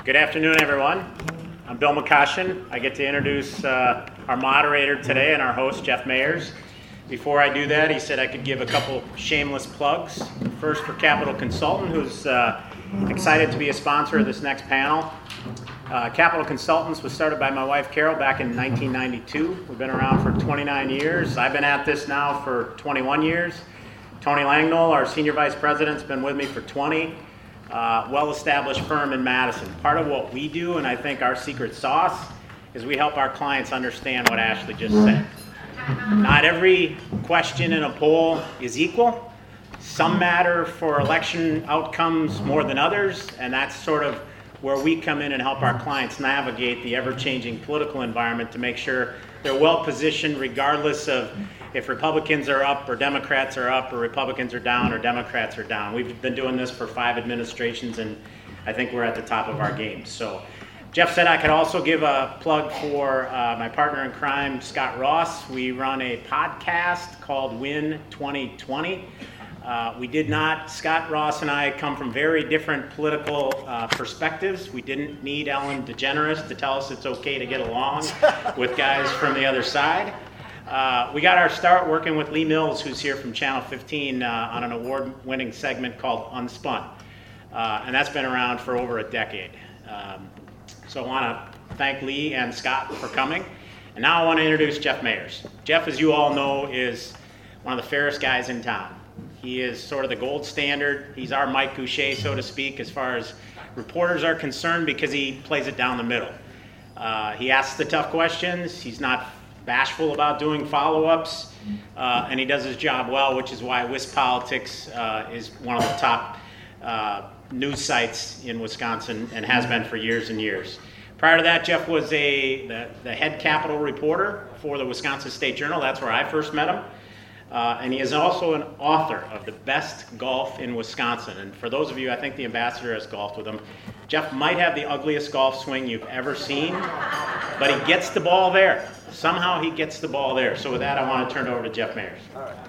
Good afternoon, everyone. I'm Bill McCoshen. I get to introduce our moderator today and our host, Jeff Mayers. Before I do that, he said I could give a couple shameless plugs. First, for Capital Consultant, who's excited to be a sponsor of this next panel. Capital Consultants was started by my wife, Carol, back in 1992. We've been around for 29 years. I've been at this now for 21 years. Tony Langnol, our Senior Vice President, has been with me for 20. Well-established firm in Madison. Part of what we do, and I think our secret sauce, is we help our clients understand what Ashley just said. Not every question in a poll is equal. Some matter for election outcomes more than others, and that's sort of where we come in and help our clients navigate the ever-changing political environment to make sure they're well-positioned regardless of if Republicans are up or Democrats are up or Republicans are down or Democrats are down. We've been doing this for 5 administrations, and I think we're at the top of our game. So Jeff said I could also give a plug for my partner in crime, Scott Ross. We run a podcast called Win 2020. Scott Ross and I come from very different political perspectives. We didn't need Ellen DeGeneres to tell us it's okay to get along with guys from the other side. We got our start working with Lee Mills, who's here from Channel 15 on an award-winning segment called Unspun. And that's been around for over a decade. So I want to thank Lee and Scott for coming. And now I want to introduce Jeff Mayers. Jeff, as you all know, is one of the fairest guys in town. He is sort of the gold standard. He's our Mike Goucher, so to speak, as far as reporters are concerned, because he plays it down the middle. He asks the tough questions. He's not bashful about doing follow-ups, and he does his job well, which is why WisPolitics is one of the top news sites in Wisconsin and has been for years and years. Prior to that, Jeff was the head Capitol reporter for the Wisconsin State Journal. That's where I first met him. And he is also an author of The Best Golf in Wisconsin. And for those of you, I think the ambassador has golfed with him. Jeff might have the ugliest golf swing you've ever seen, but he gets the ball there. Somehow he gets the ball there. So with that, I want to turn it over to Jeff Mayers. All right.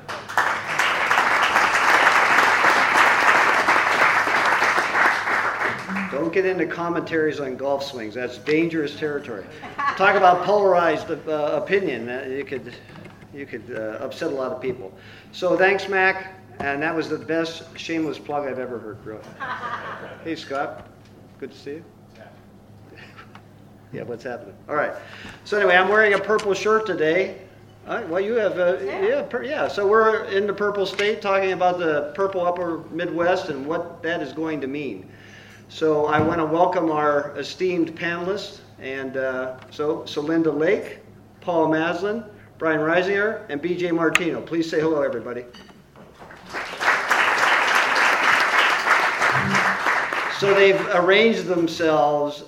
Don't get into commentaries on golf swings. That's dangerous territory. Talk about polarized opinion. You could upset a lot of people. So thanks, Mac. And that was the best shameless plug I've ever heard, really. Hey, Scott. Good to see you. Yeah, what's happening? All right. So anyway, I'm wearing a purple shirt today. Well, you have yeah. So we're in the purple state talking about the purple upper Midwest and what that is going to mean. So I want to welcome our esteemed panelists. And so Linda Lake, Paul Maslin, Brian Reisinger, and BJ Martino. Please say hello, everybody. So they've arranged themselves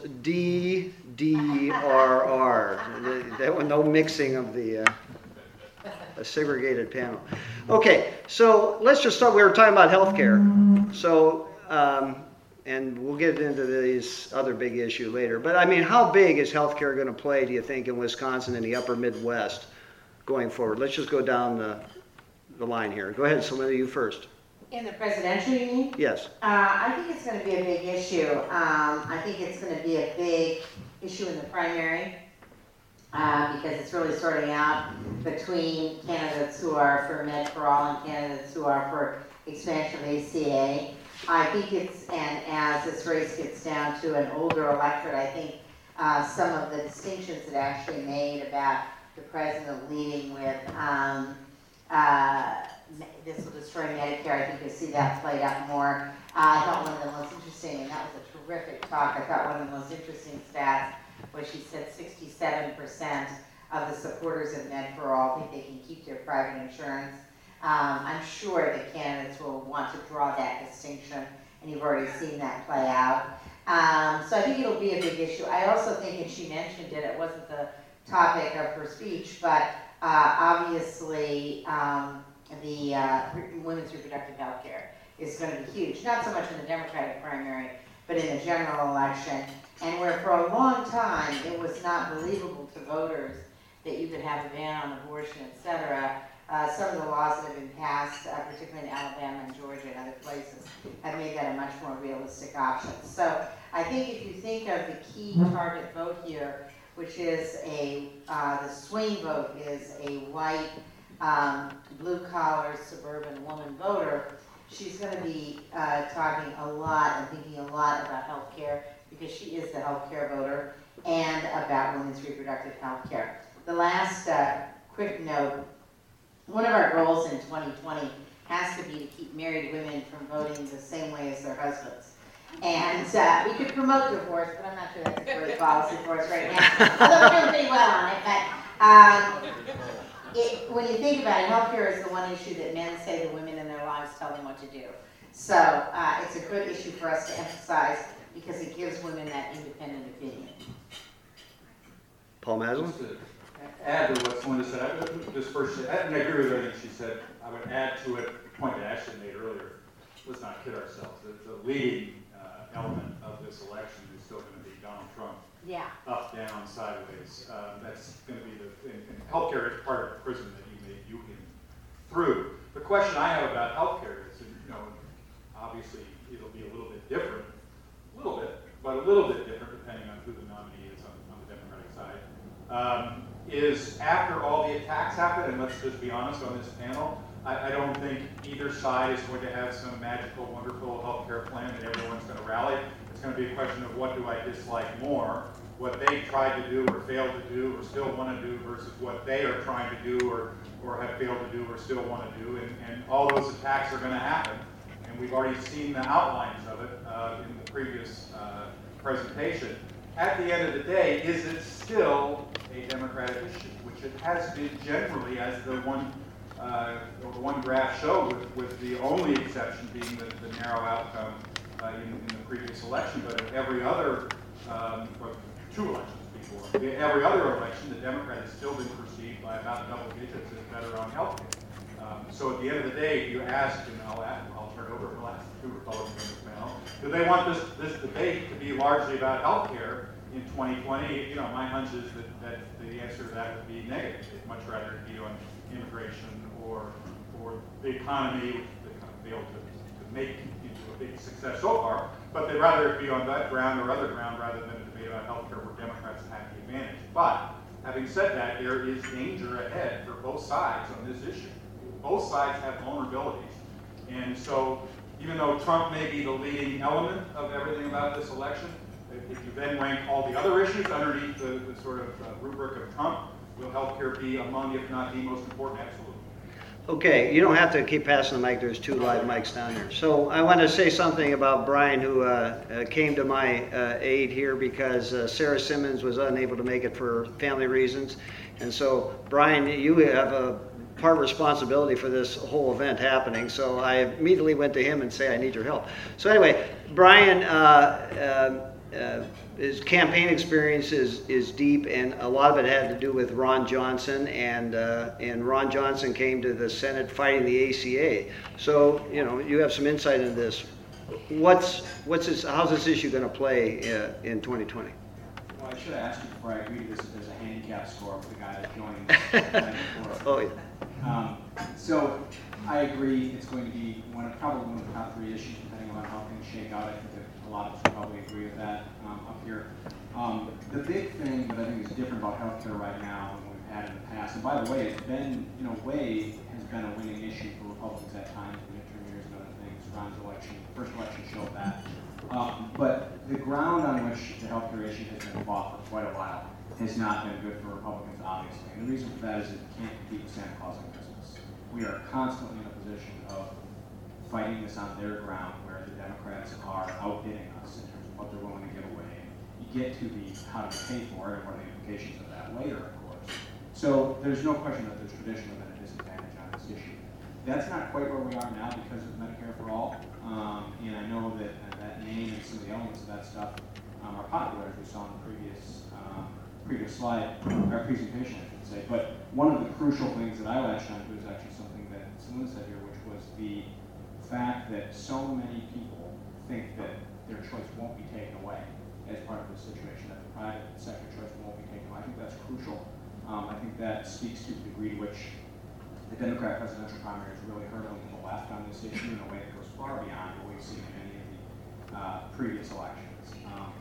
D-D-R-R. There was no mixing of the a segregated panel. Okay, so let's just start. We were talking about healthcare. So, and we'll get into this other big issue later. But I mean, how big is healthcare going to play, do you think, in Wisconsin and the upper Midwest going forward? Let's just go down the line here. Go ahead, Selena, you first. In the presidential, you mean? Yes. I think it's going to be a big issue. I think it's going to be a big issue in the primary because it's really sorting out between candidates who are for Med for All and candidates who are for expansion of ACA. I think and as this race gets down to an older electorate, I think some of the distinctions that Ashley made about the president leading with this will destroy Medicare. I think you'll see that played out more. I thought one of the most interesting, and that was a terrific talk, I thought one of the most interesting stats was she said 67% of the supporters of Med for All think they can keep their private insurance. I'm sure that candidates will want to draw that distinction, and you've already seen that play out. So I think it'll be a big issue. I also think, and she mentioned it wasn't the topic of her speech, but obviously the women's reproductive health care is going to be huge. Not so much in the Democratic primary, but in the general election. And where for a long time it was not believable to voters that you could have a ban on abortion, etc. Some of the laws that have been passed, particularly in Alabama and Georgia and other places, have made that a much more realistic option. So I I think if you think of the key target vote here, which is the swing vote is a white, blue-collar suburban woman voter, she's going to be talking a lot and thinking a lot about health care because she is the health care voter and about women's reproductive health care. The last quick note, one of our goals in 2020 has to be to keep married women from voting the same way as their husbands. And we could promote divorce, but I'm not sure that's a great policy for us right now. Although we're doing pretty well on it. But when you think about it, healthcare is the one issue that men say the women in their lives tell them what to do. So it's a good issue for us to emphasize because it gives women that independent opinion. Paul Maslin? Just to add to what Linda said, and I agree with everything she said. I would add to it the point that Ashley made earlier. Let's not kid ourselves. The leading element of this election is still going to be Donald Trump. Yeah. Up, down, sideways. That's going to be and healthcare is part of the prison that you can through. The question I have about healthcare is, obviously it'll be a little bit different, but a little bit different depending on who the nominee is on the Democratic side. Is after all the attacks happen, and let's just be honest on this panel, I don't think either side is going to have some magical, wonderful healthcare plan that everyone's going to rally. It's going to be a question of what do I dislike more, what they tried to do or failed to do or still want to do versus what they are trying to do or have failed to do or still want to do. And all those attacks are going to happen. And we've already seen the outlines of it in the previous presentation. At the end of the day, is it still a Democratic issue, which it has been generally, as the one graph showed, with the only exception being the narrow outcome in the previous election, but in every other, two elections before, every other election, the Democrat has still been perceived by about double digits as better on health care. So at the end of the day, if you ask, and I'll turn it over to the last two Republicans on this panel, do they want this debate to be largely about health care in 2020? My hunch is that the answer to that would be negative. They'd much rather it be on immigration or the economy, which they failed to make into a big success so far, but they'd rather it be on that ground or other ground rather than a debate about health care where Democrats have the advantage. But having said that, there is danger ahead for both sides on this issue. Both sides have vulnerabilities. And so even though Trump may be the leading element of everything about this election, if you then rank all the other issues underneath the sort of rubric of Trump, will healthcare be among, if not the most important? Absolutely. Okay, you don't have to keep passing the mic. There's two live mics down there. So I want to say something about Brian, who came to my aid here because Sarah Simmons was unable to make it for family reasons. And so, Brian, you have a part responsibility for this whole event happening. So I immediately went to him and say, I need your help. So anyway, Brian, his campaign experience is deep, and a lot of it had to do with Ron Johnson, and Ron Johnson came to the Senate fighting the ACA. So you have some insight into this. How's this issue going to play in 2020? Well, I should have asked you before I agreed to this if there's a handicap score for the guy that joined. Oh yeah. So I agree it's going to be probably one of the top three issues depending on how things shake out. I think that a lot of us would probably agree with that up here. The big thing that I think is different about healthcare right now than we've had in the past, and by the way, it's been, in a way, has been a winning issue for Republicans at times, in midterm years and other things. Ron's election, first election showed that. But the ground on which the healthcare issue has been fought for quite a while has not been good for Republicans, obviously. And the reason for that is it can't compete with Santa Claus on Christmas. We are constantly in a position of fighting this on their ground where the Democrats are outbidding us in terms of what they're willing to give away. You get to the how to pay for it and what are the implications of that later, of course. So there's no question that there's traditionally been a disadvantage on this issue. That's not quite where we are now because of Medicare for All. And I know that that name and some of the elements of that stuff are popular, as we saw in the previous slide, or presentation, I should say. But one of the crucial things that I latched onto is actually something that someone said here, which was the fact that so many people think that their choice won't be taken away as part of this situation, that the private sector choice won't be taken away. I think that's crucial. I think that speaks to the degree to which the Democrat presidential primary is really hurtling the left on this issue in a way that goes far beyond what we've seen in any of the previous elections.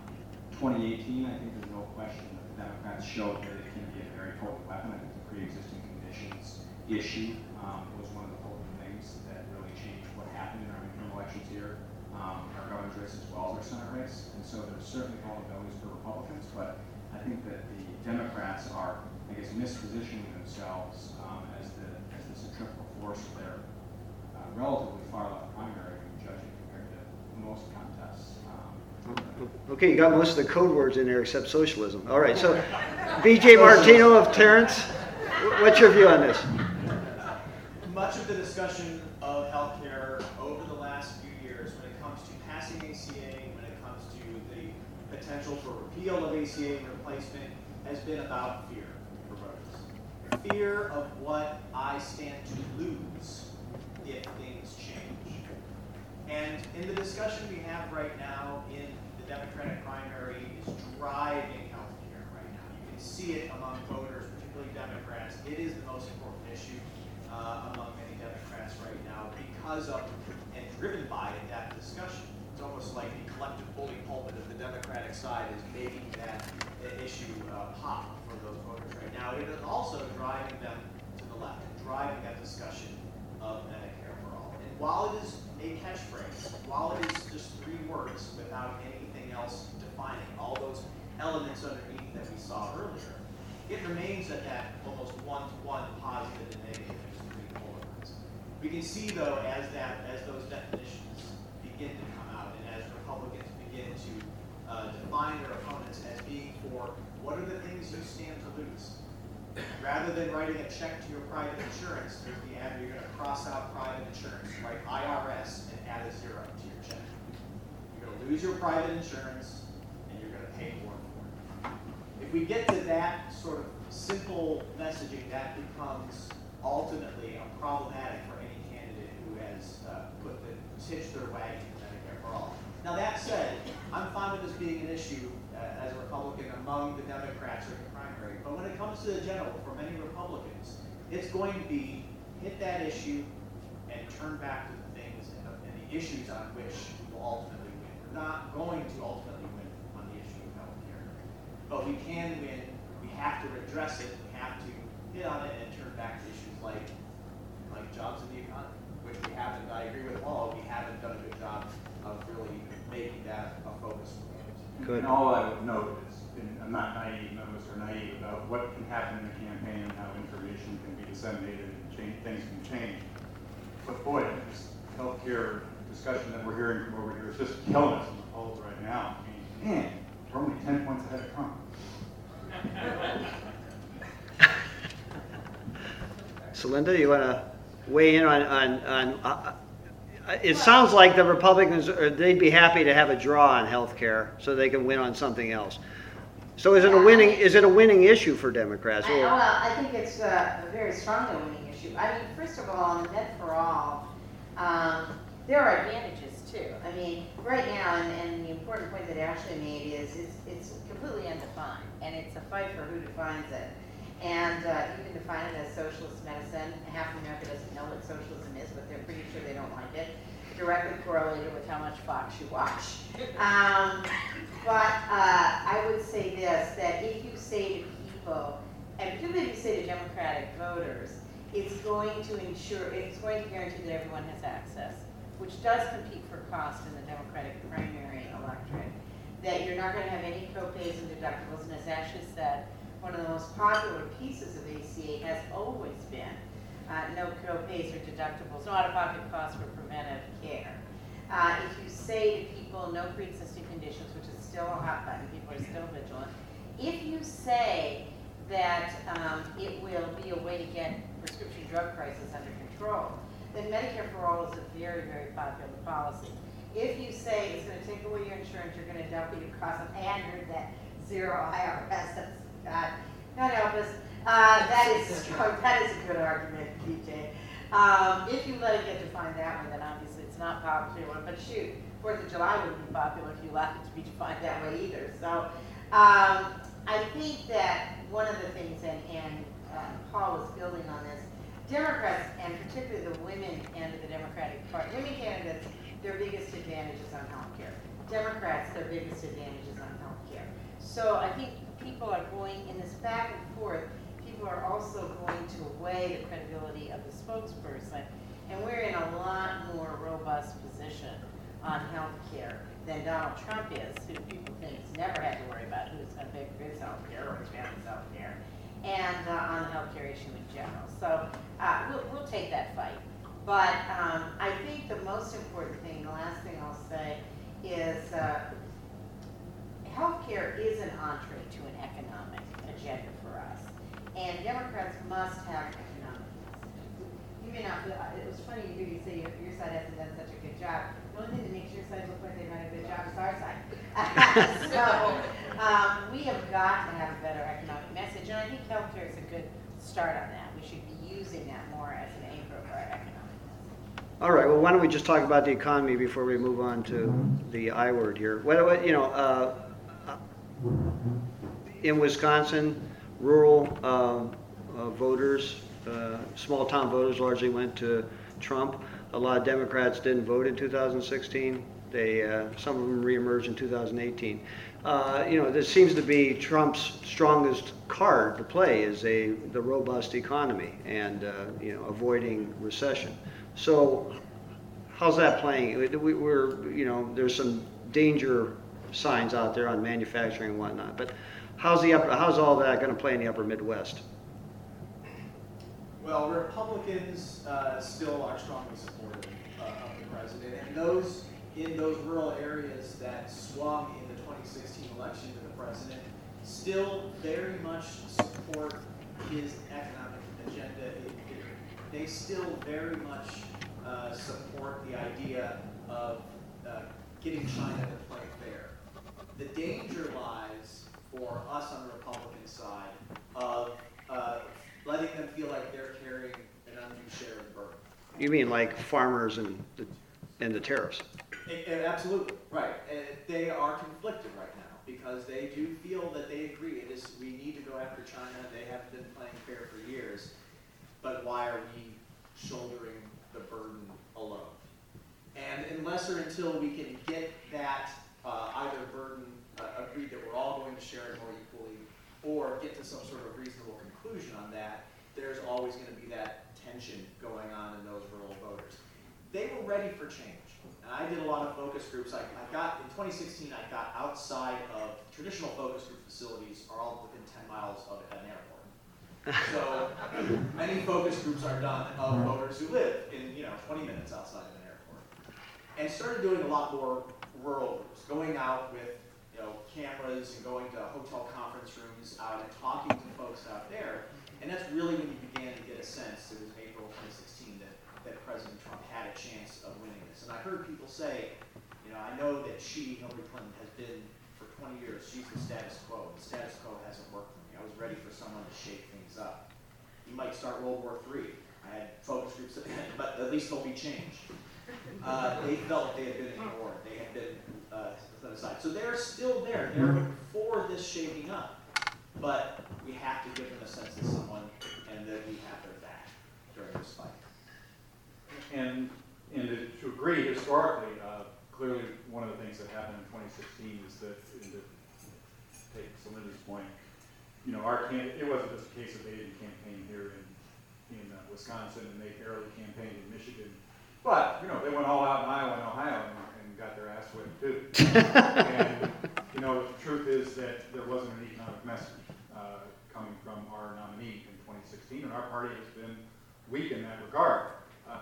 2018, I think there's no question that the Democrats showed that it can be a very potent weapon. I think the pre-existing conditions issue was one of the potent things that really changed what happened in our midterm elections here, our governor's race as well as our Senate race. And so there's certainly vulnerabilities for Republicans, but I think that the Democrats are, I guess, mispositioning themselves as the centrifugal force of their relatively far left primary, judging compared to most contests. Okay, you got most of the code words in there except socialism. All right, so B.J. Martino of Terrence, what's your view on this? Much of the discussion of healthcare over the last few years, when it comes to passing ACA, when it comes to the potential for repeal of ACA and replacement, has been about fear for voters. Fear of what I stand to lose if things change. And in the discussion we have right now in the Democratic primary is driving healthcare right now. You can see it among voters, particularly Democrats. It is the most important issue among many Democrats right now because of and driven by that discussion. It's almost like the collective bully pulpit of the Democratic side is making that issue pop for those voters right now. It is also driving them to the left and driving that discussion of Medicare for all. And while it is a catchphrase, while it is just 3 words without anything else defining all those elements underneath that we saw earlier, it remains at that almost one-to-one positive and negative extremely polarized. We can see though as those definitions begin to come out and as Republicans begin to define their opponents as being for what are the things you stand to lose. Rather than writing a check to your private insurance, there's the ad you're going to cross out private insurance, write IRS and add a 0 to your check. You're going to lose your private insurance and you're going to pay more for it. If we get to that sort of simple messaging, that becomes ultimately problematic for any candidate who has hitched their wagon to Medicare for all. Now that said, I'm fine with this being an issue as a Republican among the Democrats or the primary, but when it comes to the general, for many Republicans, it's going to be hit that issue and turn back to the things and the issues on which we will ultimately win. We're not going to ultimately win on the issue of health care, but we can win. We have to address it. We have to hit on it and turn back to issues like jobs in the economy, which we haven't. I agree with Paul. We haven't done a good job of really making that a focus for voters. Good. And all I would note is, and I'm not naive, none of us are naive about what can happen in the campaign and how information can be disseminated and things can change. But boy, this healthcare discussion that we're hearing from over here is just killing us in the polls right now. I mean, man, we're only 10 points ahead of Trump. So Linda, you want to weigh in on it sounds like the Republicans, they'd be happy to have a draw on health care so they can win on something else. So is it a winning issue for Democrats? Well, I think it's a very strongly winning issue. I mean, first of all, on the Med for All, there are advantages too. I mean, right now, and the important point that Ashley made is it's completely undefined, and it's a fight for who defines it. And you can define it as socialist medicine. Half of America doesn't know what socialism is, but they're pretty sure they don't like it. Directly correlated with how much Fox you watch. But I would say this, that if you say to people, and particularly if you say to Democratic voters, it's going to guarantee that everyone has access, which does compete for cost in the Democratic primary electorate, that you're not going to have any co-pays and deductibles, and as Ashley said, one of the most popular pieces of ACA has always been no co-pays or deductibles, no out-of-pocket costs for preventive care. If you say to people no pre-existing conditions, which is still a hot button, people are still vigilant. If you say that it will be a way to get prescription drug prices under control, then Medicare for All is a very, very popular policy. If you say it's going to take away your insurance, you're going to double your cost, and you're that 0 IRS, God help us. That is a good argument, DJ. If you let it get defined that way, then obviously it's not popular. But shoot, 4th of July wouldn't be popular if you allowed it to be defined that way either. So I think that one of the things, and Paul was building on this, Democrats, and particularly the women end of the Democratic Party, women candidates, their biggest advantage is on health care. Democrats, their biggest advantage is on healthcare. So I think people are going, in this back and forth, people are also going to weigh the credibility of the spokesperson. And we're in a lot more robust position on healthcare than Donald Trump is, who people think has never had to worry about who's going to pay for his healthcare or his family's healthcare, and on the healthcare issue in general. So we'll take that fight. But I think the most important thing, the last thing I'll say, is healthcare is an entree to an economic agenda for us. And Democrats must have economic messages. You may not feel, it was funny to hear you say your side hasn't done such a good job. The only thing that makes your side look like they've done a good job is our side. So we have got to have a better economic message. And I think healthcare is a good start on that. We should be using that more as an anchor of our economic message. All right, well, why don't we just talk about the economy before we move on to the I word here. Well, you know, in Wisconsin, rural voters, small town voters largely went to Trump. A lot of Democrats didn't vote in 2016. Some of them reemerged in 2018. You know, this seems to be Trump's strongest card to play is the robust economy and you know, avoiding recession. So how's that playing? We're, you know, there's some danger signs out there on manufacturing and whatnot, but how's all that going to play in the upper Midwest? Well, Republicans still are strongly supportive of the president, and in those rural areas that swung in the 2016 election to the president still very much support his economic agenda. They still very much support the idea of getting China to play fair. The danger lies for us on the Republican side of letting them feel like they're carrying an undue share of the burden. You mean like farmers and the tariffs? Absolutely, right. They are conflicted right now because they do feel that they agree. We need to go after China. They haven't been playing fair for years, but why are we shouldering the burden alone? And unless or until we can get that either burden agreed that we're all going to share it more equally, or get to some sort of reasonable conclusion on that, there's always going to be that tension going on in those rural voters. They were ready for change. And I did a lot of focus groups. I got, in 2016, I got outside of traditional focus group facilities are all within 10 miles of an airport. So many focus groups are done of voters who live in 20 minutes outside of an airport. And started doing a lot more rural groups, going out with cameras and going to hotel conference rooms out and talking to folks out there. And that's really when you began to get a sense, it was April 2016, that President Trump had a chance of winning this. And I heard people say, I know that Hillary Clinton, has been for 20 years, she's the status quo. The status quo hasn't worked for me. I was ready for someone to shake things up. You might start World War III. I had focus groups, but at least there'll be change. They felt they had been ignored. They had been set aside. So they're still there. They're for this shaking up. But we have to give them a sense of someone and that we have their back during this fight. And to agree, historically, clearly one of the things that happened in 2016 is that, to take Celinda's point, it wasn't just a case of they didn't campaign here in Wisconsin and they barely campaigned in Michigan. But, they went all out in Iowa and Ohio and got their ass whipped too. And, the truth is that there wasn't an economic message coming from our nominee in 2016, and our party has been weak in that regard.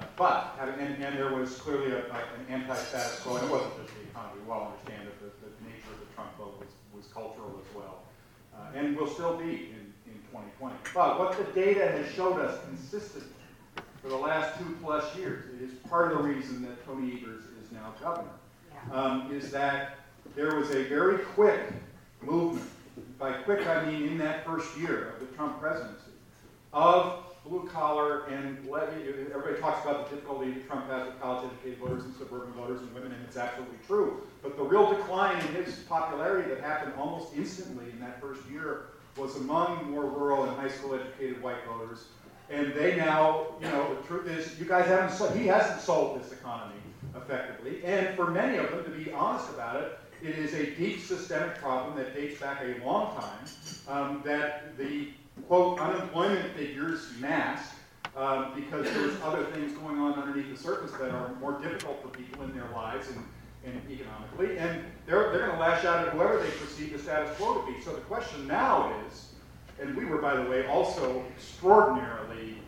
And there was clearly an anti-status quo, and it wasn't just the economy. We all understand that the nature of the Trump vote was cultural as well, and will still be in 2020. But what the data has showed us consistently for the last 2+ years, it is part of the reason that Tony Evers is now governor, is that there was a very quick movement. By quick, I mean in that first year of the Trump presidency, of blue-collar, and everybody talks about the difficulty that Trump has with college-educated voters and suburban voters and women, and it's absolutely true. But the real decline in his popularity that happened almost instantly in that first year was among more rural and high school-educated white voters. And they now, the truth is, he hasn't sold this economy effectively. And for many of them, to be honest about it, it is a deep systemic problem that dates back a long time, that the, quote, unemployment figures mask because there's other things going on underneath the surface that are more difficult for people in their lives and economically. And they're going to lash out at whoever they perceive the status quo to be. So the question now is, and we were, by the way, also extraordinarily,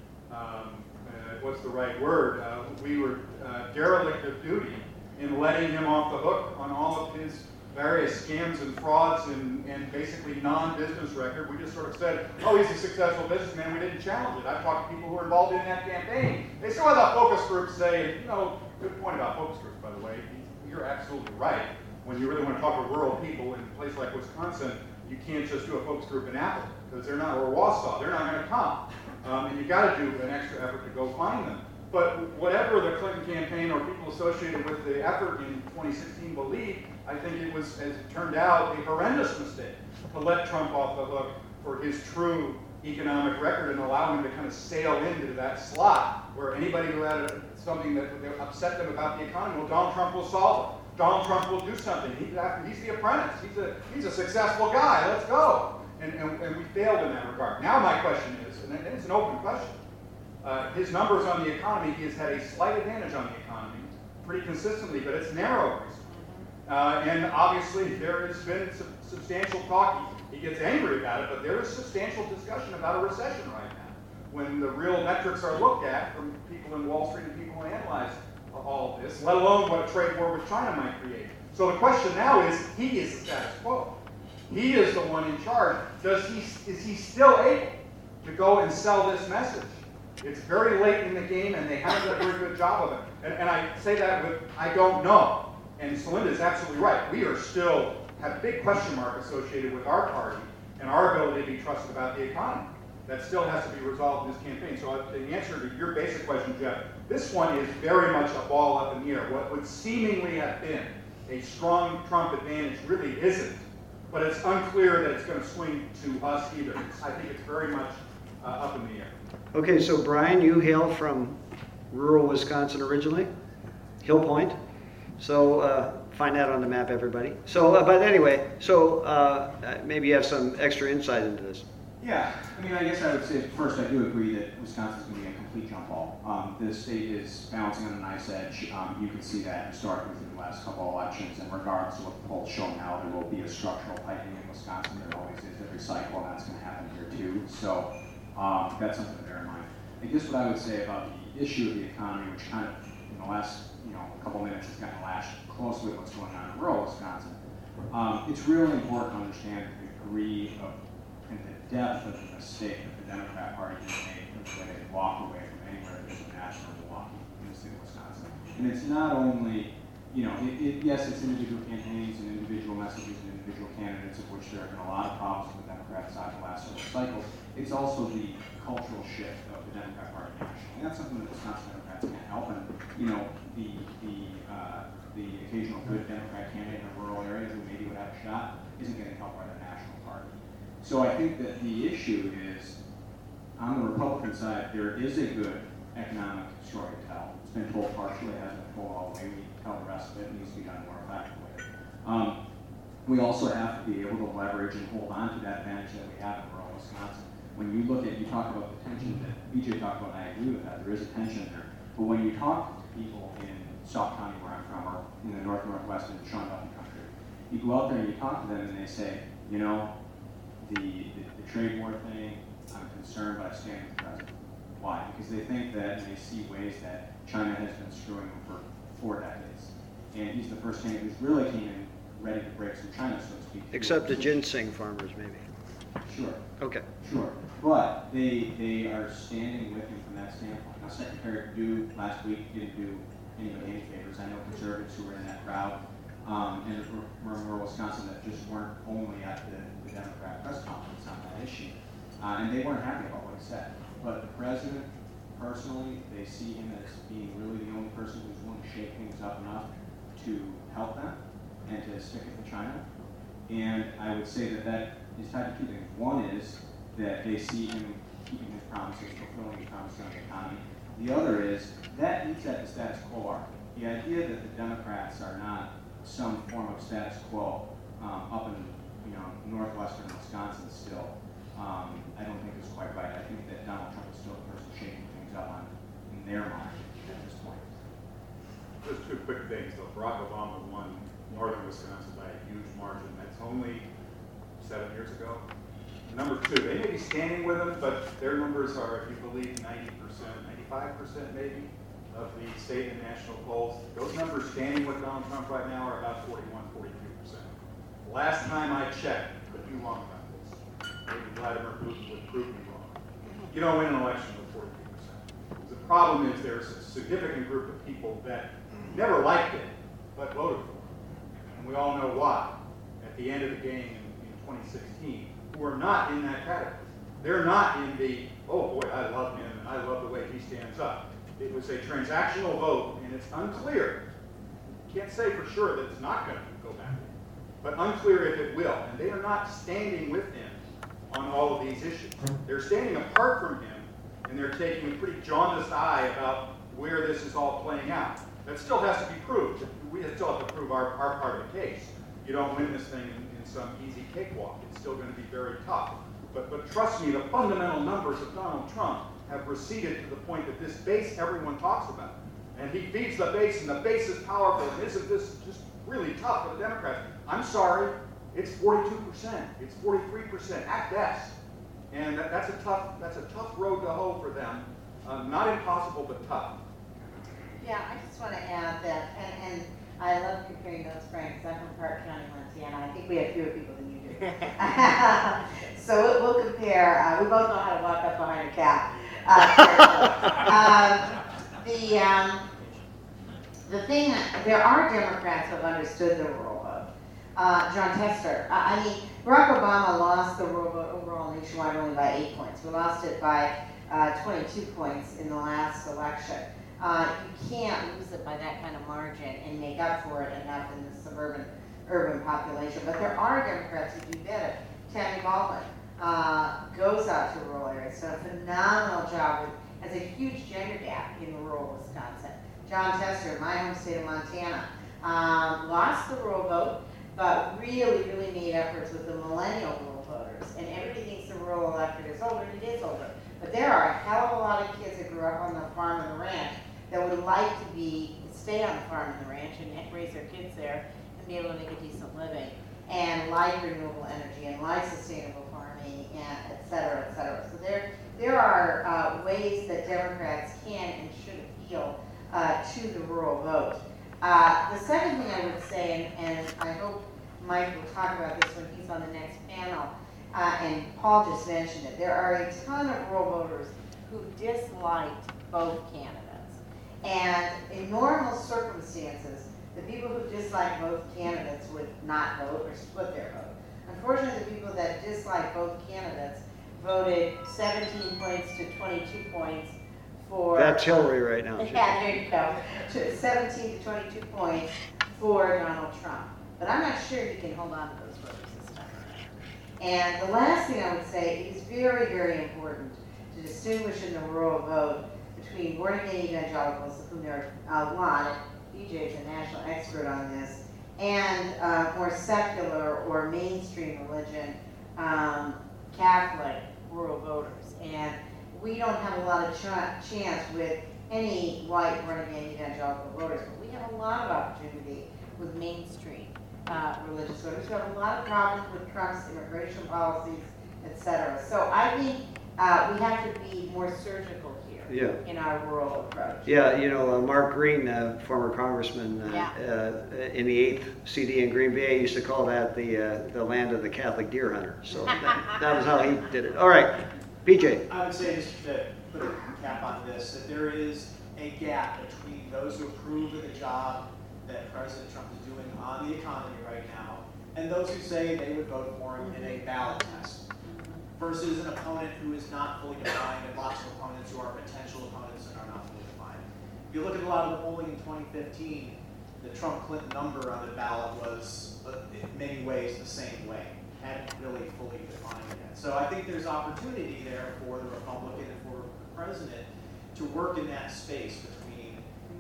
what's the right word? We were derelict of duty in letting him off the hook on all of his various scams and frauds and basically non-business record. We just sort of said, oh, he's a successful businessman. We didn't challenge it. I've talked to people who were involved in that campaign. They saw the focus groups say, you know, good point about focus groups, by the way. You're absolutely right. When you really want to talk to rural people in a place like Wisconsin, you can't just do a focus group in Appleton, because they're not, or Wausau, they're not going to come. And you got to do an extra effort to go find them. But whatever the Clinton campaign or people associated with the effort in 2016 believed, I think it was, as it turned out, a horrendous mistake to let Trump off the hook for his true economic record and allow him to kind of sail into that slot where anybody who had something that upset them about the economy, well, Donald Trump will solve it. Donald Trump will do something. He's the apprentice. He's a successful guy. Let's go. And we failed in that regard. Now my question is, and it's an open question, his numbers on the economy, he has had a slight advantage on the economy pretty consistently, but it's narrow recently. And obviously there has been substantial talk. He gets angry about it, but there is substantial discussion about a recession right now. When the real metrics are looked at from people in Wall Street and people who analyze all of this, let alone what a trade war with China might create. So the question now is, he is the status quo. He is the one in charge. Is he still able to go and sell this message? It's very late in the game, and they haven't done a very good job of it. And I say that with, I don't know. And Celinda is absolutely right. We are still have a big question mark associated with our party and our ability to be trusted about the economy. That still has to be resolved in this campaign. So the answer to your basic question, Jeff, this one is very much a ball up in the air. What would seemingly have been a strong Trump advantage really isn't. But it's unclear that it's going to swing to us either. I think it's very much up in the air. Okay, so Brian, you hail from rural Wisconsin originally, Hill Point. So find that on the map, everybody. So, but anyway, so maybe you have some extra insight into this. Yeah, I mean, I guess I would say first I do agree that Wisconsin's going to be a complete jump ball. The state is balancing on a nice edge. You can see that historically through the last couple of elections, and regardless of what the polls show now, there will be a structural tightening in Wisconsin. There always is every cycle, and that's going to happen here too. So that's something to bear in mind. I guess what I would say about the issue of the economy, which kind of in the last couple minutes has gotten lashed closely with what's going on in rural Wisconsin, it's really important to understand the degree of and the depth of the mistake that the Democrat Party has made in the way they walk away from anywhere there's a national Milwaukee in the state of Wisconsin. And it's not only, yes, it's individual campaigns and individual messages and individual candidates, of which there have been a lot of problems with the Democrat side the last several cycles. It's also the cultural shift of the Democrat Party nationally. And that's something that Wisconsin Democrats can't help. And, the occasional good Democrat candidate in a rural area who maybe would have a shot isn't getting helped by the national party. So I think that the issue is, on the Republican side, there is a good economic story to tell. It's been told partially, it hasn't been told all the way. We tell the rest of it, it needs to be done more effectively. We also have to be able to leverage and hold on to that advantage that we have in rural Wisconsin. When you look at, you talk about the tension that BJ talked about, and I agree with that, there is a tension there. But when you talk to people in Sauk County, where I'm from, or in the northwest and Shawanogan country, you go out there and you talk to them and they say, the trade war thing, I'm concerned, but I stand with the president. Why? Because they think that they see ways that China has been screwing them for 4 decades. And he's the first candidate who's really came in ready to break some China, so to speak. Except the ginseng farmers, maybe. Sure. Okay. Sure. But they are standing with him from that standpoint. Now, Secretary Perdue last week didn't do anybody any favors. I know conservatives who were in that crowd and were in rural Wisconsin that just weren't only at the Democrat press conference on that issue. And they weren't happy about what he said. But the president, personally, they see him as being really the only person who's willing to shake things up enough to help them and to stick it to China. And I would say that is tied to 2 things. One is that they see him keeping his promises, fulfilling his promises on the economy. The other is that eats at the status quo argument. the idea that the Democrats are not some form of status quo up in northwestern Wisconsin still, I don't think is quite right. I think that Donald Trump is still the person shaking things up in their mind at this point. Just two quick things, though. Barack Obama won northern Wisconsin by a huge margin. That's only 7 years ago. Number two, they may be standing with him, but their numbers are, if you believe, 90%, 95% maybe of the state and national polls. Those numbers standing with Donald Trump right now are about 41, 42%. Last time I checked, could be wrong about this. Maybe Vladimir Putin would prove me wrong. You don't win an election with 42%. The problem is there's a significant group of people that never liked it, but voted for it. And we all know why. At the end of the game in 2016, who are not in that category. They're not in the, oh boy, I love him and I love the way he stands up. It was a transactional vote, and it's unclear. You can't say for sure that it's not going to go back, but unclear if it will. And they are not standing with him on all of these issues. They're standing apart from him, and they're taking a pretty jaundiced eye about where this is all playing out. That still has to be proved. We still have to prove our part of the case. You don't win this thing in some easy cakewalk. It's still going to be very tough. But trust me, the fundamental numbers of Donald Trump have receded to the point that this base everyone talks about. And he feeds the base, and the base is powerful. And isn't this just really tough for the Democrats? I'm sorry, it's 42%. It's 43% at best. And that's a tough road to hoe for them. Not impossible, but tough. Yeah, I just want to add that, and I love comparing notes, Frank, because I'm from Park County, Montana. I think we have fewer people than you do. So we'll compare. We both know how to walk up behind a cat. The thing, there are Democrats who have understood the rural vote. John Tester. I mean, Barack Obama lost the rural vote overall nationwide only by 8 points. We lost it by 22 points in the last election. You can't lose it by that kind of margin and make up for it enough in the suburban, urban population. But there are Democrats who do better. Tammy Baldwin goes out to rural areas, does a phenomenal job, has a huge gender gap in rural Wisconsin. John Tester, my home state of Montana, lost the rural vote, but really made efforts with the millennial rural voters. And everybody thinks the rural electorate is older, and it is older. But there are a hell of a lot of kids that grew up on the farm and the ranch that would like to stay on the farm and the ranch and raise their kids there and be able to make a decent living, and like renewable energy and like sustainable farming, and et cetera, et cetera. So there are ways that Democrats can and should appeal to the rural vote. The second thing I would say, and I hope Mike will talk about this when he's on the next panel, and Paul just mentioned it, there are a ton of rural voters who disliked both candidates. And in normal circumstances, the people who dislike both candidates would not vote or split their vote. Unfortunately, the people that dislike both candidates voted 17 points to 22 points for... That's Hillary right now. Yeah, there you go. 17 to 22 points for Donald Trump. But I'm not sure he can hold on to those voters this time around. And the last thing I would say, it is very, very important to distinguish in the rural vote between born-again evangelicals, of whom there are a lot, BJ is a national expert on this, and more secular or mainstream religion, Catholic rural voters. And we don't have a lot of chance with any white born-again evangelical voters, but we have a lot of opportunity with mainstream religious voters who have a lot of problems with Trump's immigration policies, etc. So I think we have to be more surgical here in our rural approach. Yeah, Mark Green, former congressman in the 8th CD in Green Bay, used to call that the land of the Catholic deer hunter. So that was how he did it. All right, PJ. I would say, just to put a cap on this, that there is a gap between those who approve of the job that President Trump is doing on the economy right now and those who say they would vote for him in a ballot test, versus an opponent who is not fully defined and lots of opponents who are potential opponents and are not fully defined. If you look at a lot of the polling in 2015, the Trump-Clinton number on the ballot was, in many ways, the same way. Hadn't really fully defined yet. So I think there's opportunity there for the Republican and for the president to work in that space between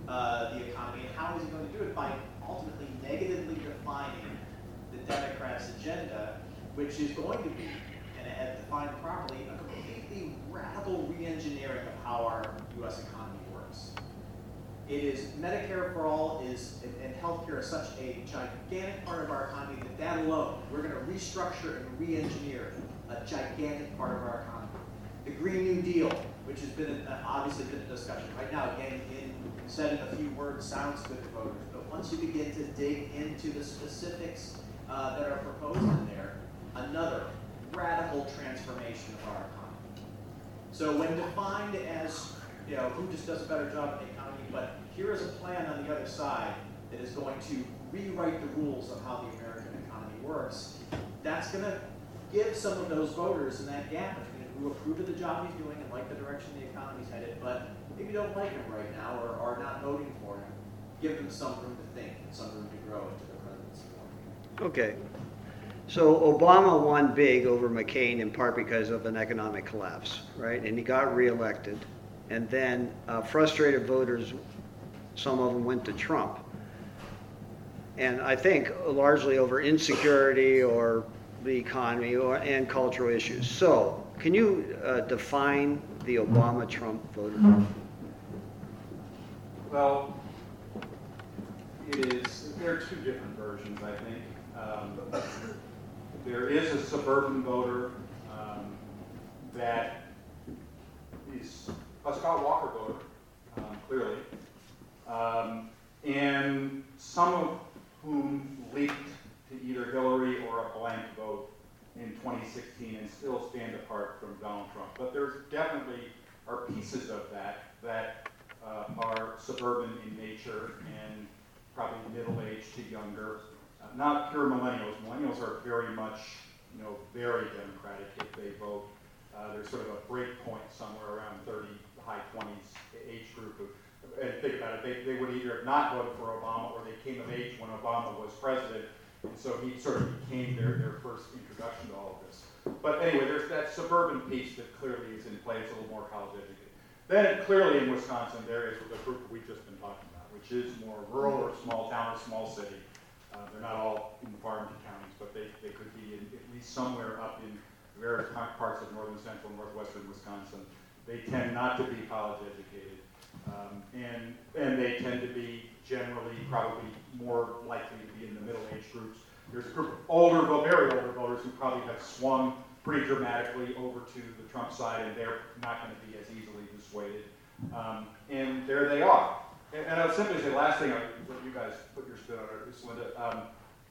the economy. And how is he going to do it? By ultimately negatively defining the Democrats' agenda, which is going to be, and defined properly, a completely radical re-engineering of how our U.S. economy works. It is Medicare for all and healthcare is such a gigantic part of our economy that alone, we're going to restructure and re-engineer a gigantic part of our economy. The Green New Deal, which has been obviously been a discussion right now, again, said in a few words, sounds good to voters, but once you begin to dig into the specifics that are proposed in there, another radical transformation of our economy. So when defined as, who just does a better job in the economy, but here is a plan on the other side that is going to rewrite the rules of how the American economy works, that's going to give some of those voters in that gap between who approve of the job he's doing and like the direction the economy's headed, but maybe don't like him right now or are not voting for him, give them some room to think and some room to grow into the presidency. Okay. So Obama won big over McCain in part because of an economic collapse, right? And he got reelected. And then frustrated voters, some of them went to Trump. And I think largely over insecurity or the economy and cultural issues. So can you define the Obama-Trump voter? Well, there are two different versions, I think. There is a suburban voter that is a Scott Walker voter, clearly, and some of whom leaped to either Hillary or a blank vote in 2016 and still stand apart from Donald Trump. But there's definitely are pieces of that are suburban in nature and probably middle-aged to younger. Not pure millennials. Millennials are very much, very democratic if they vote. There's sort of a break point somewhere around 30, high 20s age group. And think about it, they would either have not voted for Obama or they came of age when Obama was president. And so he sort of became their first introduction to all of this. But anyway, there's that suburban piece that clearly is in play. It's a little more college educated. Then clearly in Wisconsin, there is the group we've just been talking about, which is more rural or small town or small city. They're not all in the farming counties, but they could be at least somewhere up in various parts of northern, central, northwestern Wisconsin. They tend not to be college educated, and they tend to be generally probably more likely to be in the middle-aged groups. There's a group of very older voters who probably have swung pretty dramatically over to the Trump side, and they're not going to be as easily dissuaded. And there they are. And I would simply say, last thing, let you guys put your spin on it, is Linda,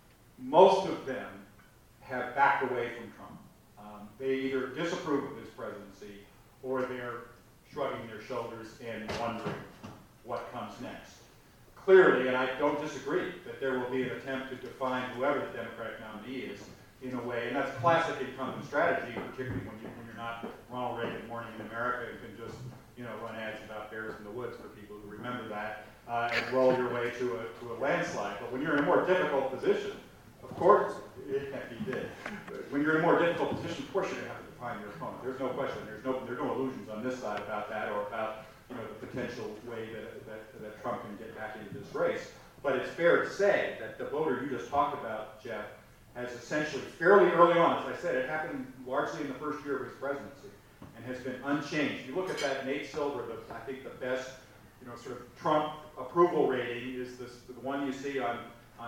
most of them have backed away from Trump. They either disapprove of his presidency or they're shrugging their shoulders and wondering what comes next. Clearly, and I don't disagree, that there will be an attempt to define whoever the Democratic nominee is in a way, and that's classic incumbent strategy, particularly when you're not Ronald Reagan Morning in America and can just run ads about bears in the woods for people who remember that and roll your way to a landslide. But when you're in a more difficult position, of course, it can't be did. When you're in a more difficult position, of course you're going to have to define your opponent. There's no question. There's no illusions on this side about that or about the potential way that Trump can get back into this race. But it's fair to say that the voter you just talked about, Jeff, has essentially fairly early on, as I said, it happened largely in the first year of his presidency, and has been unchanged. You look at that Nate Silver, I think the best, sort of Trump approval rating is the one you see on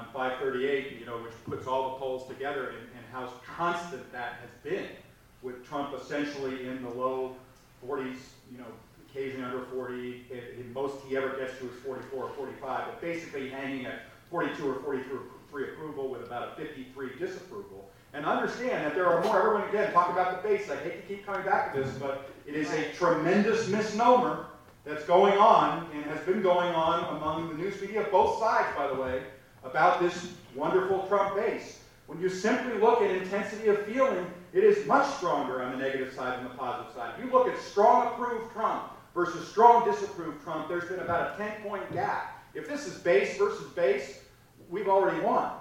538, which puts all the polls together and how constant that has been, with Trump essentially in the low 40s, occasionally under 40. Most he ever gets to is 44 or 45, but basically hanging at 42 or 43 approval with about a 53 disapproval. And understand that there are more, everyone again, talk about the base. I hate to keep coming back to this, but it is a tremendous misnomer that's going on and has been going on among the news media, both sides, by the way, about this wonderful Trump base. When you simply look at intensity of feeling, it is much stronger on the negative side than the positive side. If you look at strong approved Trump versus strong disapproved Trump, there's been about a 10-point gap. If this is base versus base, we've already won.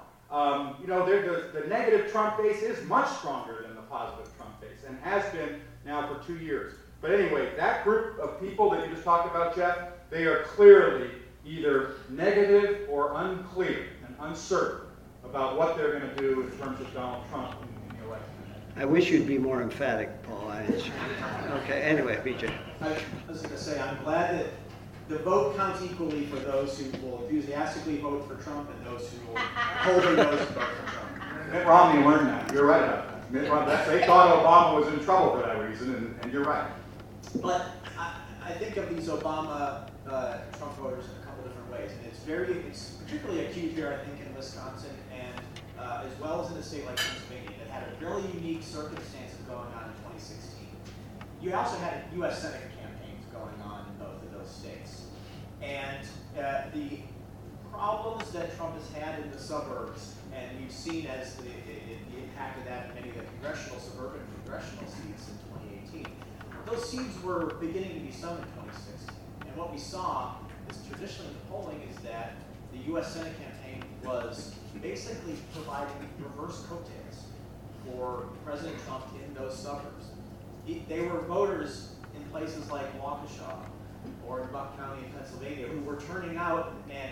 The negative Trump base is much stronger than the positive Trump base and has been now for 2 years. But anyway, that group of people that you just talked about, Jeff, they are clearly, either negative or unclear and uncertain about what they're going to do in terms of Donald Trump in the election. I wish you'd be more emphatic, Paul. Okay, anyway, BJ. I was going to say, I'm glad that the vote counts equally for those who will enthusiastically vote for Trump and those who will hold their nose and vote for Trump. Mitt Romney learned that. You're right about that. Mitt Romney, they thought Obama was in trouble for that reason, and you're right. But I think of these Obama Trump voters in a couple different ways, and it's particularly acute here, I think, in Wisconsin and as well as in a state like Pennsylvania that had a really unique circumstances going on in 2016. You also had U.S. Senate campaigns going on in both of those states, and the problems that Trump has had in the suburbs, and we've seen as the impact of that in many of the suburban congressional seats in 2018. Those seeds were beginning to be sown in 2016. And what we saw is traditionally in the polling is that the U.S. Senate campaign was basically providing reverse coattails for President Trump in those suburbs. They were voters in places like Waukesha or in Buck County in Pennsylvania who were turning out and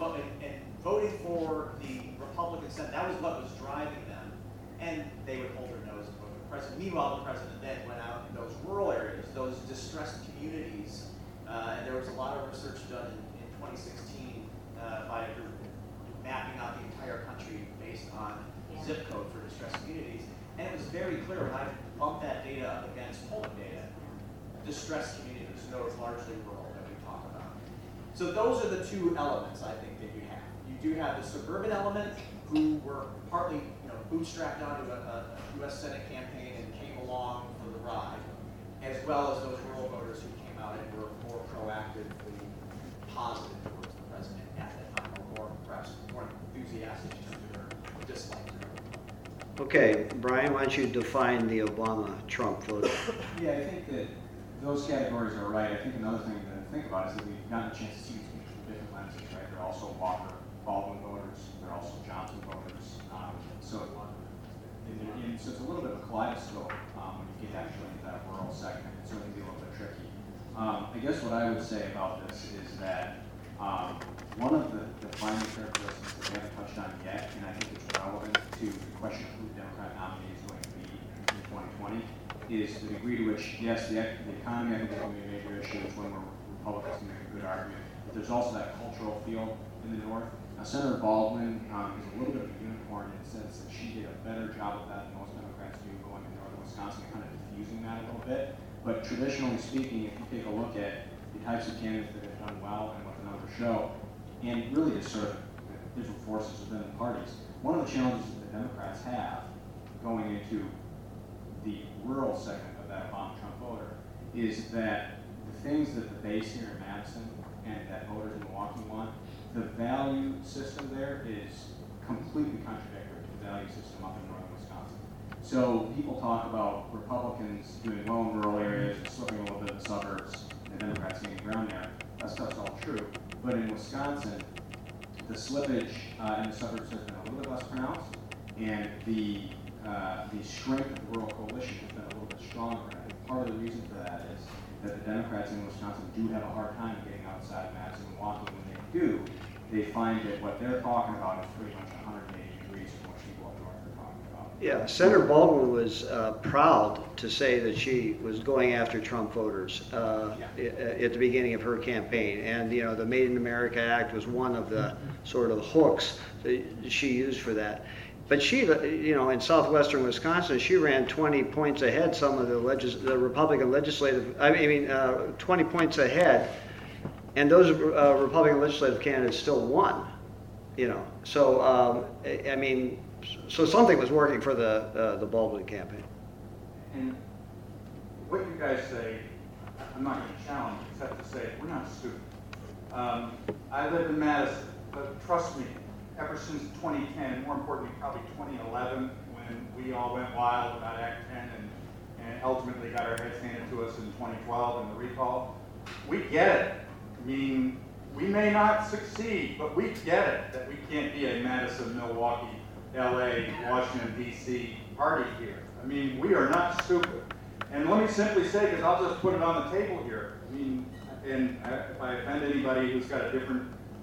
voting for the Republican Senate. That was what was driving them. And they would hold their nose and vote for the president. Meanwhile, the president then went out in those rural areas, those distressed communities, and there was a lot of research done in 2016 by a group mapping out the entire country based on zip code for distressed communities. And it was very clear when I bumped that data up against polling data, distressed communities, notice largely rural that we talk about. So those are the two elements I think that you have. You do have the suburban element who were partly bootstrapped onto a U.S. Senate campaign and came along for the ride, as well as those rural voters who came out and were more proactively positive towards the president at that time, or perhaps more enthusiastic in terms of their dislike to him. Okay, Brian, why don't you define the Obama-Trump vote? Yeah, I think that those categories are right. I think another thing to think about is that we've gotten a chance to see these people through different lenses, right? They're also Walker, Baldwin voters. They're also Johnson voters. So it's a little bit of a kaleidoscope when you get actually into that rural segment. It's certainly be a little bit tricky. I guess what I would say about this is that one of the defining characteristics that we haven't touched on yet, and I think it's relevant to the question of who the Democrat nominee is going to be in 2020, is the degree to which, yes, the economy I think is going to be a major issue. It's one where Republicans can make a good argument. But there's also that cultural feel in the North. Now, Senator Baldwin is a little bit of a unicorn in the sense that she did a better job of that than most Democrats do going to northern Wisconsin, kind of diffusing that a little bit. But traditionally speaking, if you take a look at the types of candidates that have done well and what the numbers show, and really just sort of different forces within the parties, one of the challenges that the Democrats have going into the rural segment of that Obama-Trump voter is that the things that the base here in Madison and that voters in Milwaukee want, the value system there is completely contradictory to the value system up in northern Wisconsin. So people talk about Republicans doing well in rural areas and slipping a little bit in the suburbs, and Democrats gaining ground there. That stuff's all true. But in Wisconsin, the slippage in the suburbs has been a little bit less pronounced, and the strength of the rural coalition has been a little bit stronger. And I think part of the reason for that is that the Democrats in Wisconsin do have a hard time getting outside of Madison and Milwaukee. When they do, they find that what they're talking about is pretty much 180 degrees from what people up north are talking about. Yeah, Senator Baldwin was proud to say that she was going after Trump voters at the beginning of her campaign. And, the Made in America Act was one of the sort of hooks that she used for that. But she, in southwestern Wisconsin, she ran 20 points ahead some of the Republican legislative, 20 points ahead. And those Republican legislative candidates still won, So, so something was working for the Baldwin campaign. And what you guys say, I'm not going to challenge, except to say we're not stupid. I lived in Madison, but trust me, ever since 2010, more importantly, probably 2011, when we all went wild about Act 10 and ultimately got our heads handed to us in 2012 in the recall, we get it. I mean, we may not succeed, but we get it that we can't be a Madison, Milwaukee, LA, Washington, D.C. party here. I mean, we are not stupid. And let me simply say, because I'll just put it on the table here, and if I offend anybody who's got a different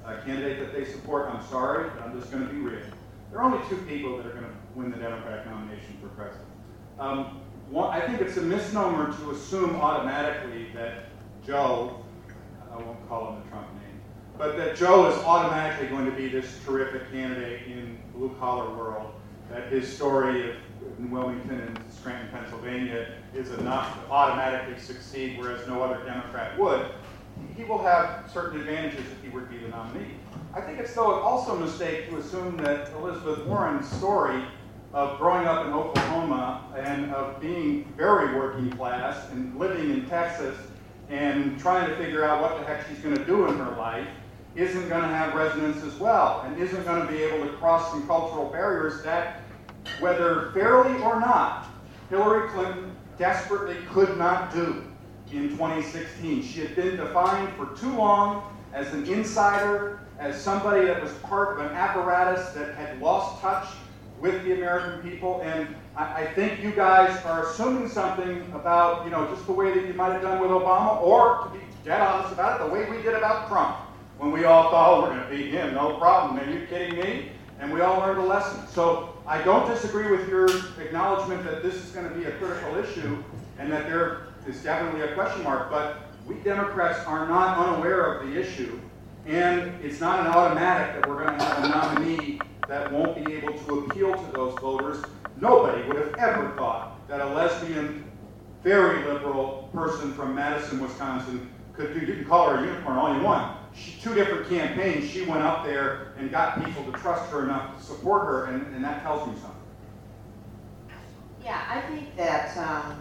candidate that they support. I'm sorry, but I'm just going to be real. There are only two people that are going to win the Democratic nomination for president. I think it's a misnomer to assume automatically that Joe, I won't call him the Trump name, but that Joe is automatically going to be this terrific candidate in the blue-collar world, that his story of Wilmington and Scranton, Pennsylvania is enough to automatically succeed, whereas no other Democrat would. He will have certain advantages if he were to be the nominee. I think it's though also a mistake to assume that Elizabeth Warren's story of growing up in Oklahoma and of being very working class and living in Texas and trying to figure out what the heck she's going to do in her life isn't going to have resonance as well, and isn't going to be able to cross some cultural barriers that, whether fairly or not, Hillary Clinton desperately could not do in 2016. She had been defined for too long as an insider, as somebody that was part of an apparatus that had lost touch with the American people, and I think you guys are assuming something about, just the way that you might have done with Obama, or to be dead honest about it, the way we did about Trump, when we all thought, we're going to beat him, no problem, are you kidding me? And we all learned a lesson. So I don't disagree with your acknowledgement that this is going to be a critical issue, and that there is definitely a question mark, but we Democrats are not unaware of the issue, and it's not an automatic that we're going to have a nominee that won't be able to appeal to those voters. Nobody would have ever thought that a lesbian, very liberal person from Madison, Wisconsin could do, you can call her a unicorn all you want. Two different campaigns, she went up there and got people to trust her enough to support her, and that tells me something. Yeah, I think that,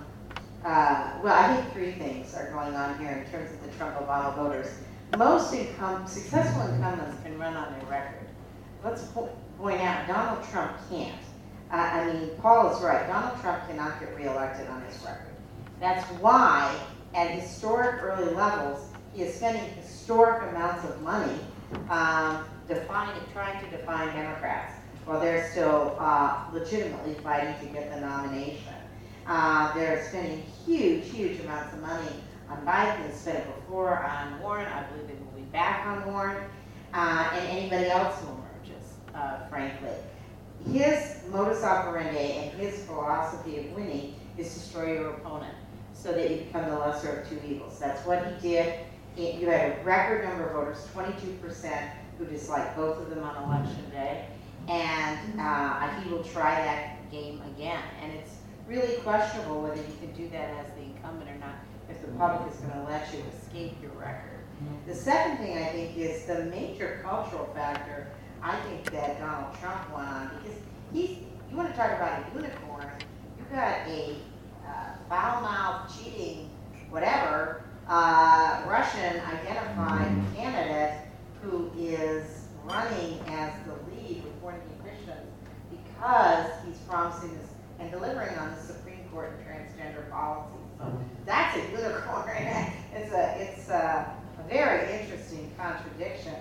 I think three things are going on here in terms of the Trump-Obama voters. Most successful incumbents can run on their record. Let's point out, Donald Trump can't. Paul is right. Donald Trump cannot get reelected on his record. That's why, at historic early levels, he is spending historic amounts of money trying to define Democrats, while they're still legitimately fighting to get the nomination. They're spending huge amounts of money on Biden. They spent it before on Warren. I believe they will be back on Warren, and anybody else who emerges, frankly. His modus operandi and his philosophy of winning is destroy your opponent so that you become the lesser of two evils. That's what he did. You had a record number of voters, 22%, who disliked both of them on election day, and he will try that game again. And it's really questionable whether you can do that as the incumbent or not, if the public is going to let you escape your record. The second thing I think is the major cultural factor I think that Donald Trump won on, because you want to talk about a unicorn, you got a foul-mouthed, cheating, whatever, Russian identified candidate who is running as the lead with born-again Christians because he's promising this and delivering on the Supreme Court and transgender policy. So that's a unicorn. It's a very interesting contradiction.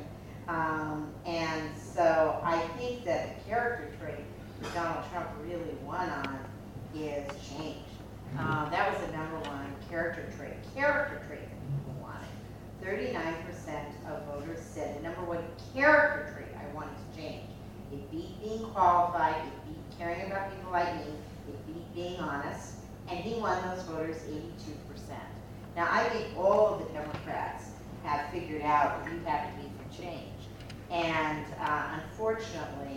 And so I think that the character trait that Donald Trump really won on is change. That was the number one character trait. Character trait that people wanted. 39% of voters said the number one character trait I wanted to change. It beat being qualified, it beat caring about people like me, it beat being honest, and he won those voters 82%. Now I think all of the Democrats have figured out that you have to be for change. And unfortunately,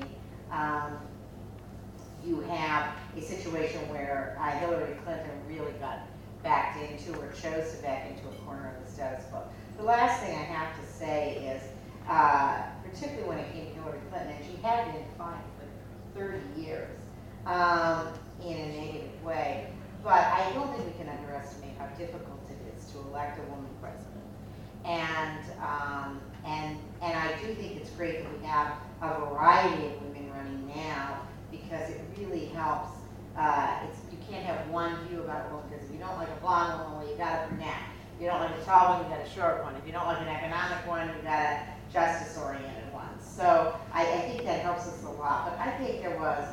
you have a situation where Hillary Clinton really got backed into, or chose to back into, a corner of the status quo. The last thing I have to say is, particularly when it came to Hillary Clinton, and she had been defined for 30 years in a negative way, but I don't think we can underestimate how difficult it is to elect a woman president. And I do think it's great that we have a variety of women running now, because it really helps. You can't have one view about a woman, because if you don't like a blonde woman, well, you got a brunette. If you don't like a tall one, you got a short one. If you don't like an economic one, you got a justice-oriented one. So I think that helps us a lot. But I think there was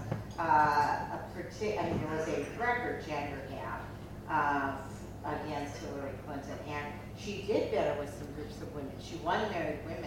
there was a record gender gap against Hillary Clinton, and she did better with some groups of women. She won married women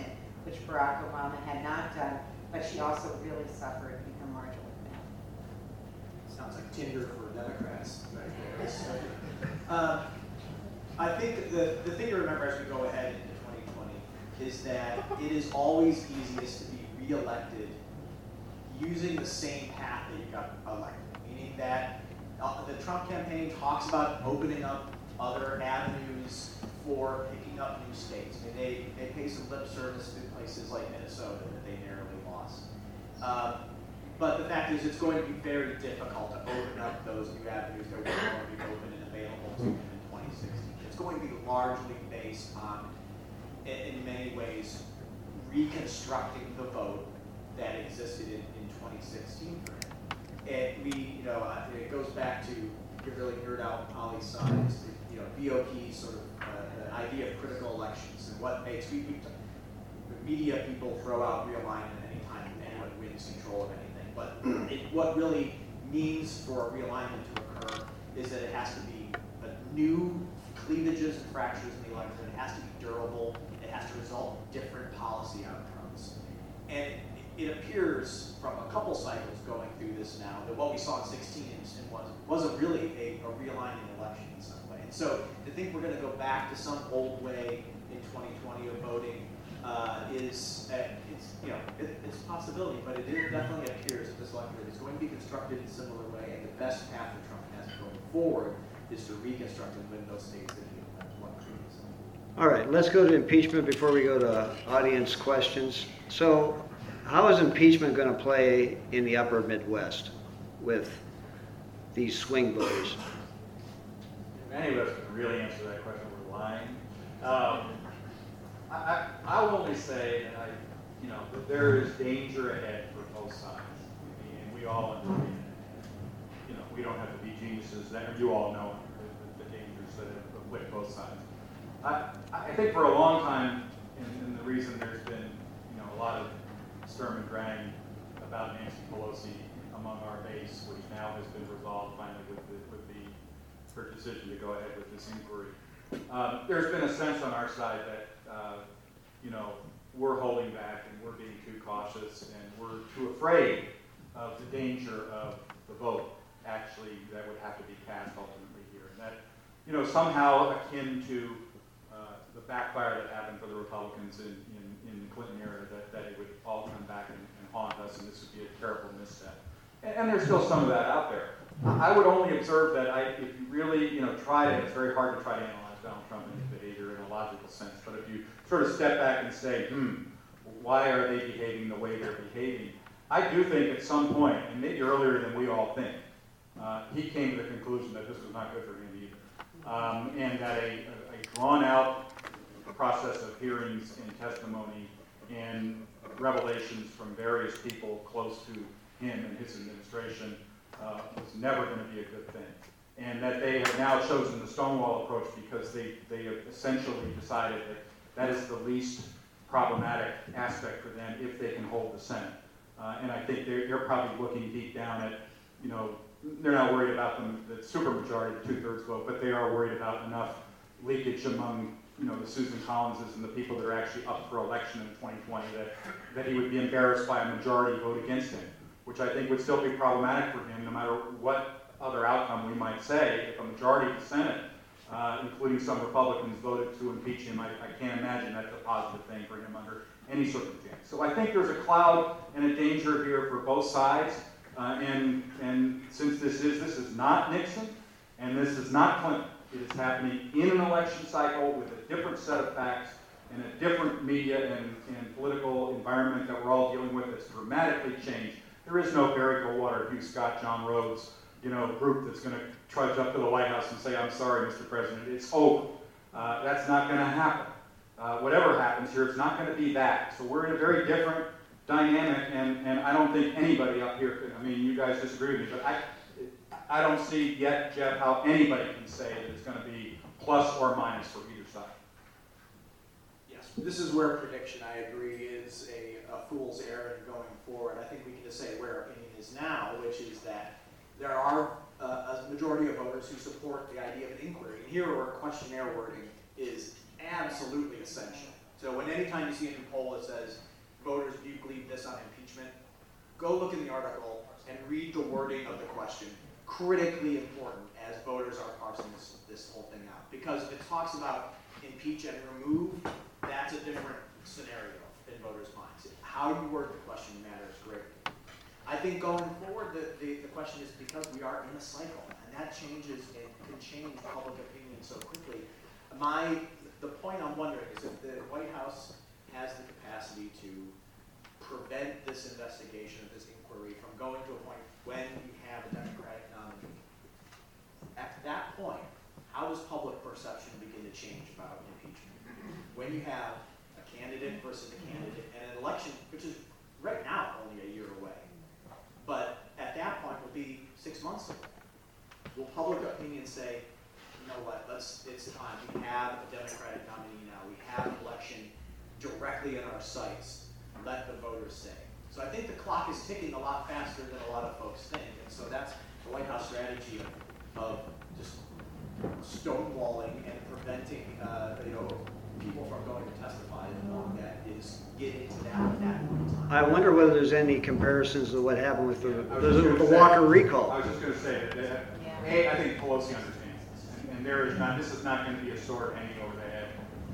which Barack Obama had not done, but she also really suffered in her marginal family. Sounds like Tinder for Democrats right there. So, I think the thing to remember as we go ahead into 2020 is that it is always easiest to be reelected using the same path that you got elected, meaning that the Trump campaign talks about opening up other avenues for picking up new states. I mean, they pay some lip service to places like Minnesota that they narrowly lost. But the fact is, it's going to be very difficult to open up those new avenues that were going to be open and available to him in 2016. It's going to be largely based on, in many ways, reconstructing the vote that existed in 2016 for him. And it goes back to, you really nerd out Polly's science, BOP's sort of the idea of critical elections and what makes the media people throw out realignment anytime anyone wins control of anything. But what really means for a realignment to occur is that it has to be a new cleavages and fractures in the electorate. It has to be durable. It has to result in different policy outcomes. And it appears from a couple cycles going through this now that what we saw in 16 wasn't really a realigning election in some way. And so to think we're going to go back to some old way in 2020 of voting it's a possibility, but it definitely appears that this electorate is going to be constructed in a similar way, and the best path that Trump has going forward is to reconstruct and win those states that he won previously. All right, let's go to impeachment before we go to audience questions. So how is impeachment going to play in the upper Midwest with these swing voters? If any of us can really answer that question, we're lying. I will only say that there is danger ahead for both sides, and we all agree. We don't have to be geniuses. You all know the dangers that afflict both sides. I think for a long time, and the reason there's been a lot of sturm and drang about Nancy Pelosi among our base, which now has been resolved finally with her decision to go ahead with this inquiry. There's been a sense on our side that we're holding back and we're being too cautious and we're too afraid of the danger of the vote actually that would have to be cast ultimately here. And that, somehow akin to the backfire that happened for the Republicans in the Clinton era, that it would all come back and haunt us and this would be a terrible misstep. And there's still some of that out there. I would only observe that if you really, try to, it's very hard to try to analyze Donald Trump and his behavior in a logical sense, but if you sort of step back and say, why are they behaving the way they're behaving? I do think at some point, and maybe earlier than we all think, he came to the conclusion that this was not good for him either. And that a drawn-out process of hearings and testimony and revelations from various people close to him and his administration was never going to be a good thing. And that they have now chosen the Stonewall approach because they have essentially decided that is the least problematic aspect for them if they can hold the Senate. And I think they're probably looking deep down at, they're not worried about the supermajority, the 2/3 vote, but they are worried about enough leakage among, the Susan Collinses and the people that are actually up for election in 2020 that he would be embarrassed by a majority vote against him, which I think would still be problematic for him no matter what other outcome we might say. If a majority of the Senate, including some Republicans, voted to impeach him, I can't imagine that's a positive thing for him under any circumstance. So I think there's a cloud and a danger here for both sides. And since this is not Nixon and this is not Clinton, it is happening in an election cycle with a different set of facts and a different media and political environment that we're all dealing with that's dramatically changed. There is no Barry Goldwater, Hugh Scott, John Rhodes, group that's going to trudge up to the White House and say, "I'm sorry, Mr. President, it's over." That's not going to happen. Whatever happens here, it's not going to be that. So we're in a very different dynamic, and I don't think anybody up here could, you guys disagree with me, but I don't see yet, Jeff, how anybody can say that it's going to be plus or minus for either side. Yes, this is where prediction, I agree, is a fool's errand going forward. I think we can just say where our opinion is now, which is that there are a majority of voters who support the idea of an inquiry. And here where questionnaire wording is absolutely essential. So anytime you see a new poll that says, voters, do you believe this on impeachment? Go look in the article and read the wording of the question. Critically important as voters are parsing this whole thing out. Because if it talks about impeach and remove, that's a different scenario in voters' minds. How you word the question matters greatly. I think going forward, the question is because we are in a cycle, and that changes and can change public opinion so quickly. The point I'm wondering is if the White House has the capacity to prevent this investigation, this inquiry from going to a point when you have a Democratic nominee. At that point, how does public perception begin to change about impeachment? When you have a candidate versus a candidate and an election, which is right now only a year away, but at that point will be 6 months away. Will public opinion say, you know what, it's time. We have a Democratic nominee now. We have an election directly in our sights. Let the voters say. So I think the clock is ticking a lot faster than a lot of folks think. And so that's the White House strategy of just stonewalling and preventing people from going to testify that is getting to that point in time. I wonder whether there's any comparisons to what happened with the say, Walker recall. I was just going to say that, I think Pelosi understands this, and this is not going to be a sword hanging over the head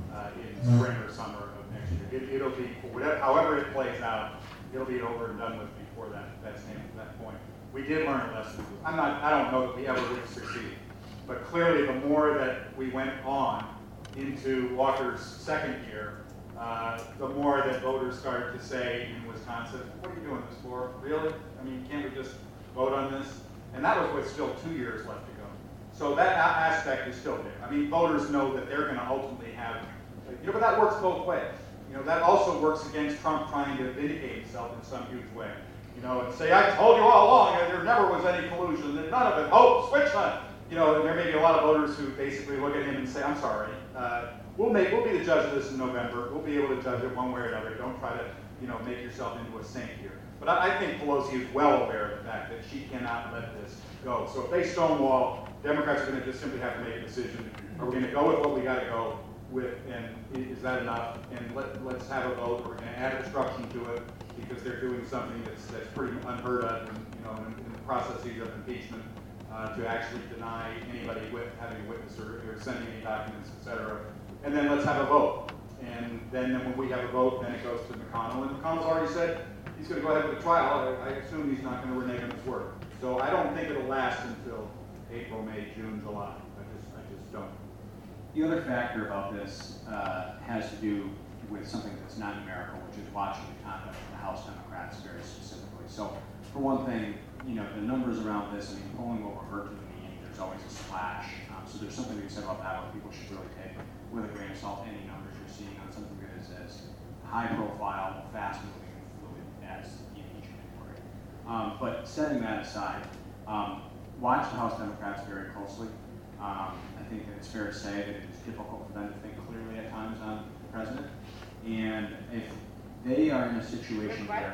in spring or summer of next year. It'll be, however it plays out, it'll be over and done with before that point. We did learn a lesson. I don't know that we ever would succeed, but clearly the more that we went on into Walker's second year, the more that voters started to say in Wisconsin, what are you doing this for? Really? I mean, can't we just vote on this? And that was with still 2 years left to go. So that aspect is still there. I mean, voters know that they're going to ultimately have, but that works both ways. That also works against Trump trying to vindicate himself in some huge way. And say, I told you all along, there never was any collusion, and none of it. Oh, switch hunt. And there may be a lot of voters who basically look at him and say, I'm sorry, we'll be the judge of this in November. We'll be able to judge it one way or another. Don't try to, make yourself into a saint here. But I think Pelosi is well aware of the fact that she cannot let this go. So if they stonewall, Democrats are going to just simply have to make a decision. Are we going to go with what we got to go with, and is that enough? And let's have a vote. We're going to add obstruction to it because they're doing something that's pretty unheard of, in the processes of impeachment, to actually deny anybody having a witness or sending any documents, etc. And then let's have a vote. And then when we have a vote, then it goes to McConnell. And McConnell's already said he's going to go ahead with the trial. I assume he's not going to renege on his word. So I don't think it'll last until April, May, June, July. I just don't. The other factor about this has to do with something that's not numerical, which is watching the conduct of the House Democrats very specifically. So, for one thing, the numbers around this, polling will revert to the mean. There's always a splash. So there's something to be said about that one. People should really take with a grain of salt any numbers you're seeing on something that is as high profile, fast moving, and fluid as the impeachment inquiry. But setting that aside, watch the House Democrats very closely. I think that it's fair to say that it's difficult for them to think clearly at times on the president. And if they are in a situation where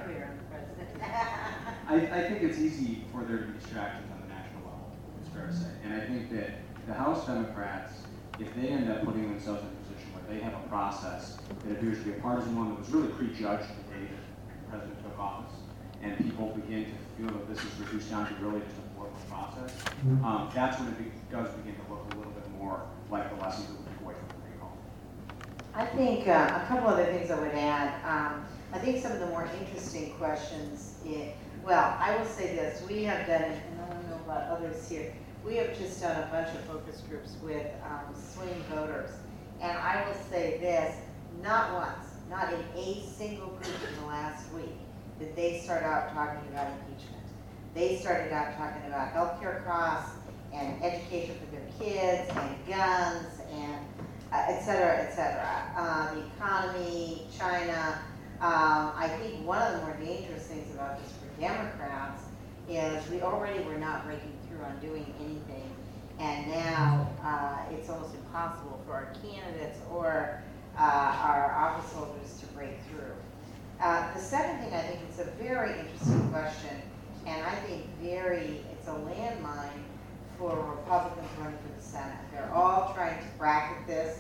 I think it's easy for there to be distractions on the national level, it's fair to say. And I think that the House Democrats, if they end up putting themselves in a position where they have a process that appears to be a partisan one that was really prejudged the day that the president took office, and people begin to feel that this is reduced down to really just a political process, that's when it does begin to look a little bit more like the lessons that we took away from the recall. I think a couple other things I would add. I think some of the more interesting questions, I will say this, we have done, and I don't know about others here, we have just done a bunch of focus groups with swing voters. And I will say this, not once, not in a single group in the last week, did they start out talking about impeachment. They started out talking about healthcare costs and education for their kids and guns and et cetera, the economy, China. I think one of the more dangerous things about this for Democrats is we already were not breaking through on doing anything, and now it's almost impossible for our candidates or our office holders to break through. The second thing, I think it's a very interesting question, and I think it's a landmine for Republicans running for the Senate. They're all trying to bracket this.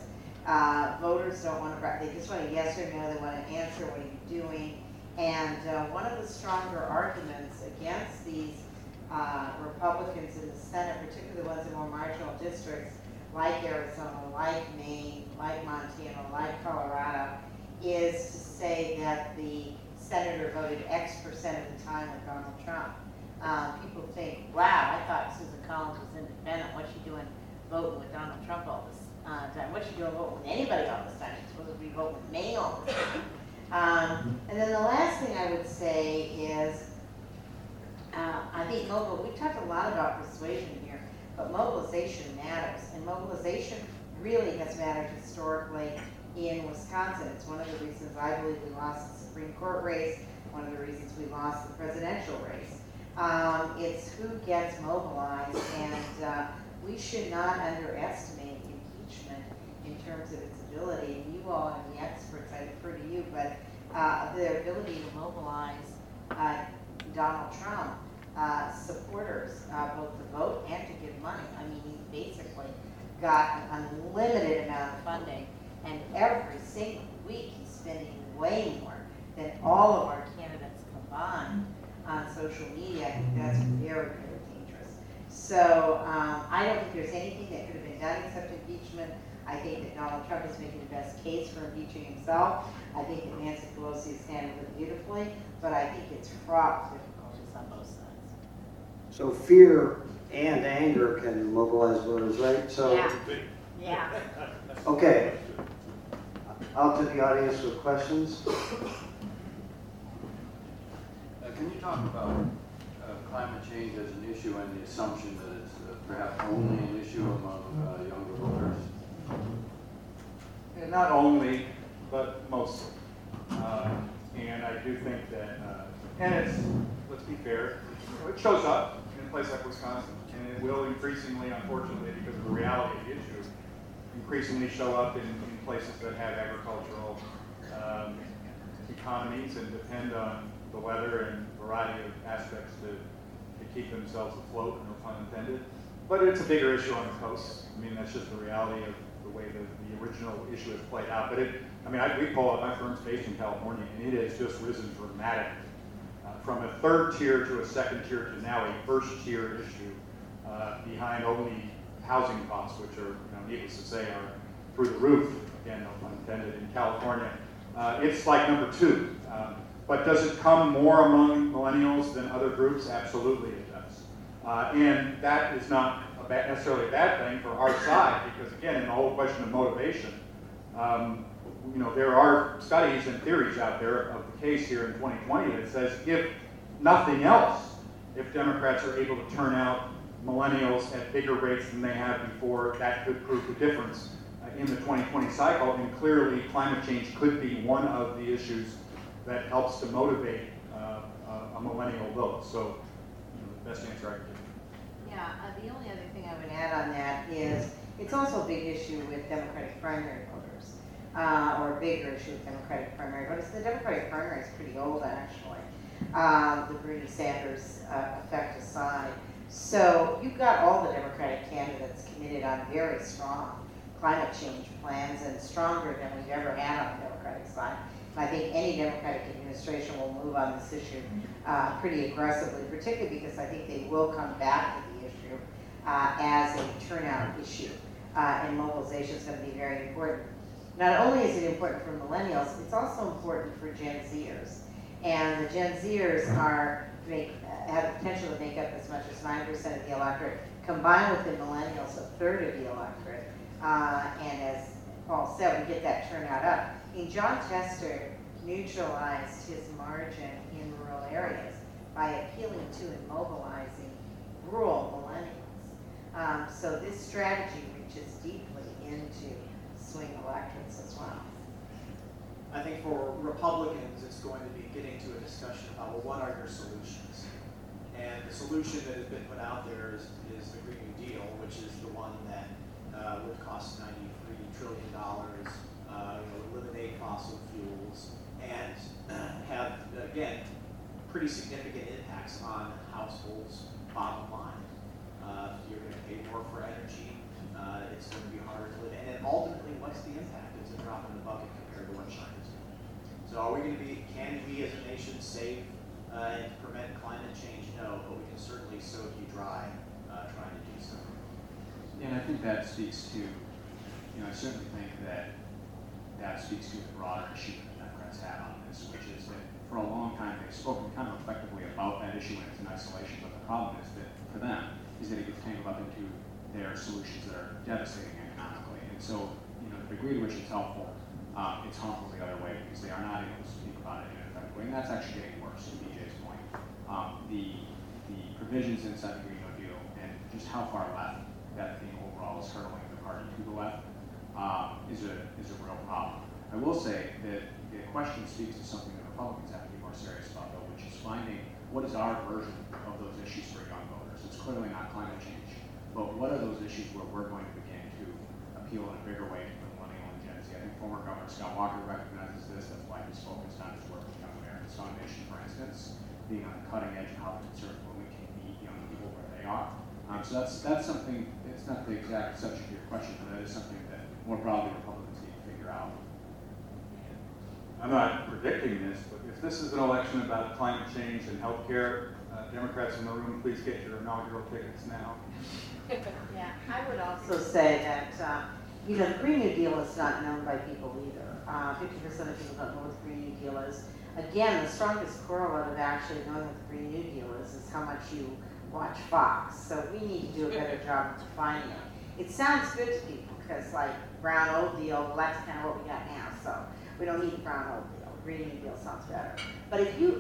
Voters don't want to, they just want a yes or no, they want an answer, what are you doing? And one of the stronger arguments against these Republicans in the Senate, particularly the ones in more marginal districts, like Arizona, like Maine, like Montana, like Colorado, is to say that the senator voted X percent of the time with Donald Trump. People think, wow, I thought Susan Collins was independent. What's she doing voting with Donald Trump all this time? What's she doing voting with anybody all this time? She's supposed to be voting with me all this time. And then the last thing I would say is, I think we talked a lot about persuasion here, but mobilization matters. And mobilization really has mattered historically in Wisconsin. It's one of the reasons I believe we lost the Supreme Court race, one of the reasons we lost the presidential race. It's who gets mobilized, and we should not underestimate impeachment in terms of its ability. And you all are the experts, I defer to you, but their ability to mobilize Donald Trump supporters, both to vote and to give money. I mean, he basically got an unlimited amount of funding, and every single week he's spending way more than all of our candidates combined on social media. I think that's very, very dangerous. So I don't think there's anything that could have been done except impeachment. I think that Donald Trump is making the best case for impeaching himself. I think that Nancy Pelosi has handled it beautifully, but I think it's fraught with difficulties on both sides. So fear and anger can mobilize voters, right? So, Yeah. okay. Out to the audience with questions. Can you talk about climate change as an issue and the assumption that it's perhaps only an issue among younger voters? And not only, but mostly. And I do think that, and it's, let's be fair, it shows up in a place like Wisconsin, and it will increasingly, unfortunately, because of the reality of the issue, increasingly show up in places that have agricultural economies and depend on the weather and variety of aspects to keep themselves afloat, no pun intended. But it's a bigger issue on the coast. I mean, that's just the reality of the way the original issue has played out. But we call it, my firm's based in California, and it has just risen dramatically. From a third tier to a second tier to now a first tier issue, behind only housing costs, which are, needless to say, are through the roof, again, no pun intended, in California. It's like number two. But does it come more among millennials than other groups? Absolutely it does. And that is not necessarily a bad thing for our side, because again, in the whole question of motivation, there are studies and theories out there of the case here in 2020 that says if nothing else, if Democrats are able to turn out millennials at bigger rates than they have before, that could prove the difference in the 2020 cycle. And clearly climate change could be one of the issues that helps to motivate a millennial vote. So, the best answer I can give. Yeah, the only other thing I would add on that is it's also a big issue with Democratic primary voters, or a bigger issue with Democratic primary voters. The Democratic primary is pretty old, actually, the Bernie Sanders effect aside. So you've got all the Democratic candidates committed on very strong climate change plans, and stronger than we've ever had on the Democratic side. I think any Democratic administration will move on this issue pretty aggressively, particularly because I think they will come back to the issue as a turnout issue, and mobilization is going to be very important. Not only is it important for millennials, it's also important for Gen Zers. And the Gen Zers have the potential to make up as much as 9% of the electorate, combined with the millennials, a third of the electorate. And as Paul said, we get that turnout up. John Tester neutralized his margin in rural areas by appealing to and mobilizing rural millennials. So this strategy reaches deeply into swing electorates as well. I think for Republicans, it's going to be getting to a discussion about, well, what are your solutions? And the solution that has been put out there is the Green New Deal, which is the one that would cost $93 trillion, eliminate fossil fuels, and have, again, pretty significant impacts on households' bottom line. You're going to pay more for energy. It's going to be harder to live. And then ultimately, what's the impact? So are we going to be, can we as a nation save and prevent climate change? No, but we can certainly soak you dry trying to do so. And I think that speaks to, I certainly think that speaks to the broader issue that the Democrats had on this, which is that for a long time they've spoken kind of effectively about that issue when it's in isolation, but the problem is that for them is that it gets tangled up into their solutions that are devastating economically. And so, the degree to which it's helpful, it's harmful the other way because they are not able to speak about it in an effective way. And that's actually getting worse, to BJ's point. The provisions inside the Green New Deal and just how far left that thing overall is hurtling the party to the left is a real problem. I will say that the question speaks to something that Republicans have to be more serious about, though, which is finding what is our version of those issues for young voters. It's clearly not climate change, but what are those issues where we're going to begin to appeal in a bigger way to the millennial and Gen Z? I think former Governor Scott Walker recognizes this. That's why he's focused on his work with Young Americans Foundation, for instance, being on the cutting edge of how the conservative movement can meet young people where they are. So that's something. It's not the exact subject of your question, but that is something that more broadly Republicans need to figure out. I'm not predicting this, but if this is an election about climate change and healthcare, Democrats in the room, please get your inaugural tickets now. Yeah, I would also say that, the Green New Deal is not known by people either. 50% of people don't know what the Green New Deal is. Again, the strongest correlate of actually knowing what the Green New Deal is how much you watch Fox. So we need to do a better job of defining it. It sounds good to people because like brown old deal, well, that's kind of what we got now. So we don't need the brown old deal. Green New Deal sounds better. But if you,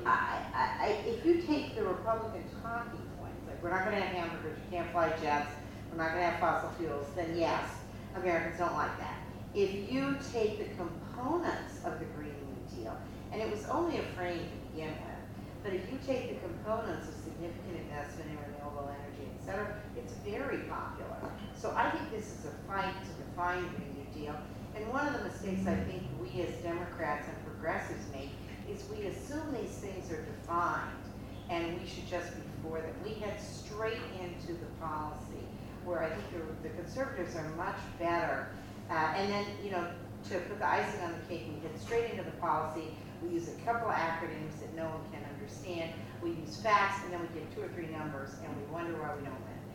if you take the Republican talking points, like we're not going to have hamburgers, you can't fly jets, we're not going to have fossil fuels, then yes, Americans don't like that. If you take the components of the Green New Deal, and it was only a frame to begin with, but if you take the components of significant investment in renewable energy, et cetera, it's very popular. So I think this is a fight to define Green New Deal. And one of the mistakes I think we as Democrats and progressives make is we assume these things are defined and we should just be for them. We head straight into the policy where I think the conservatives are much better. And then, to put the icing on the cake, we head straight into the policy. We use a couple of acronyms that no one can understand. We use facts, and then we give 2 or 3 numbers, and we wonder why we don't win.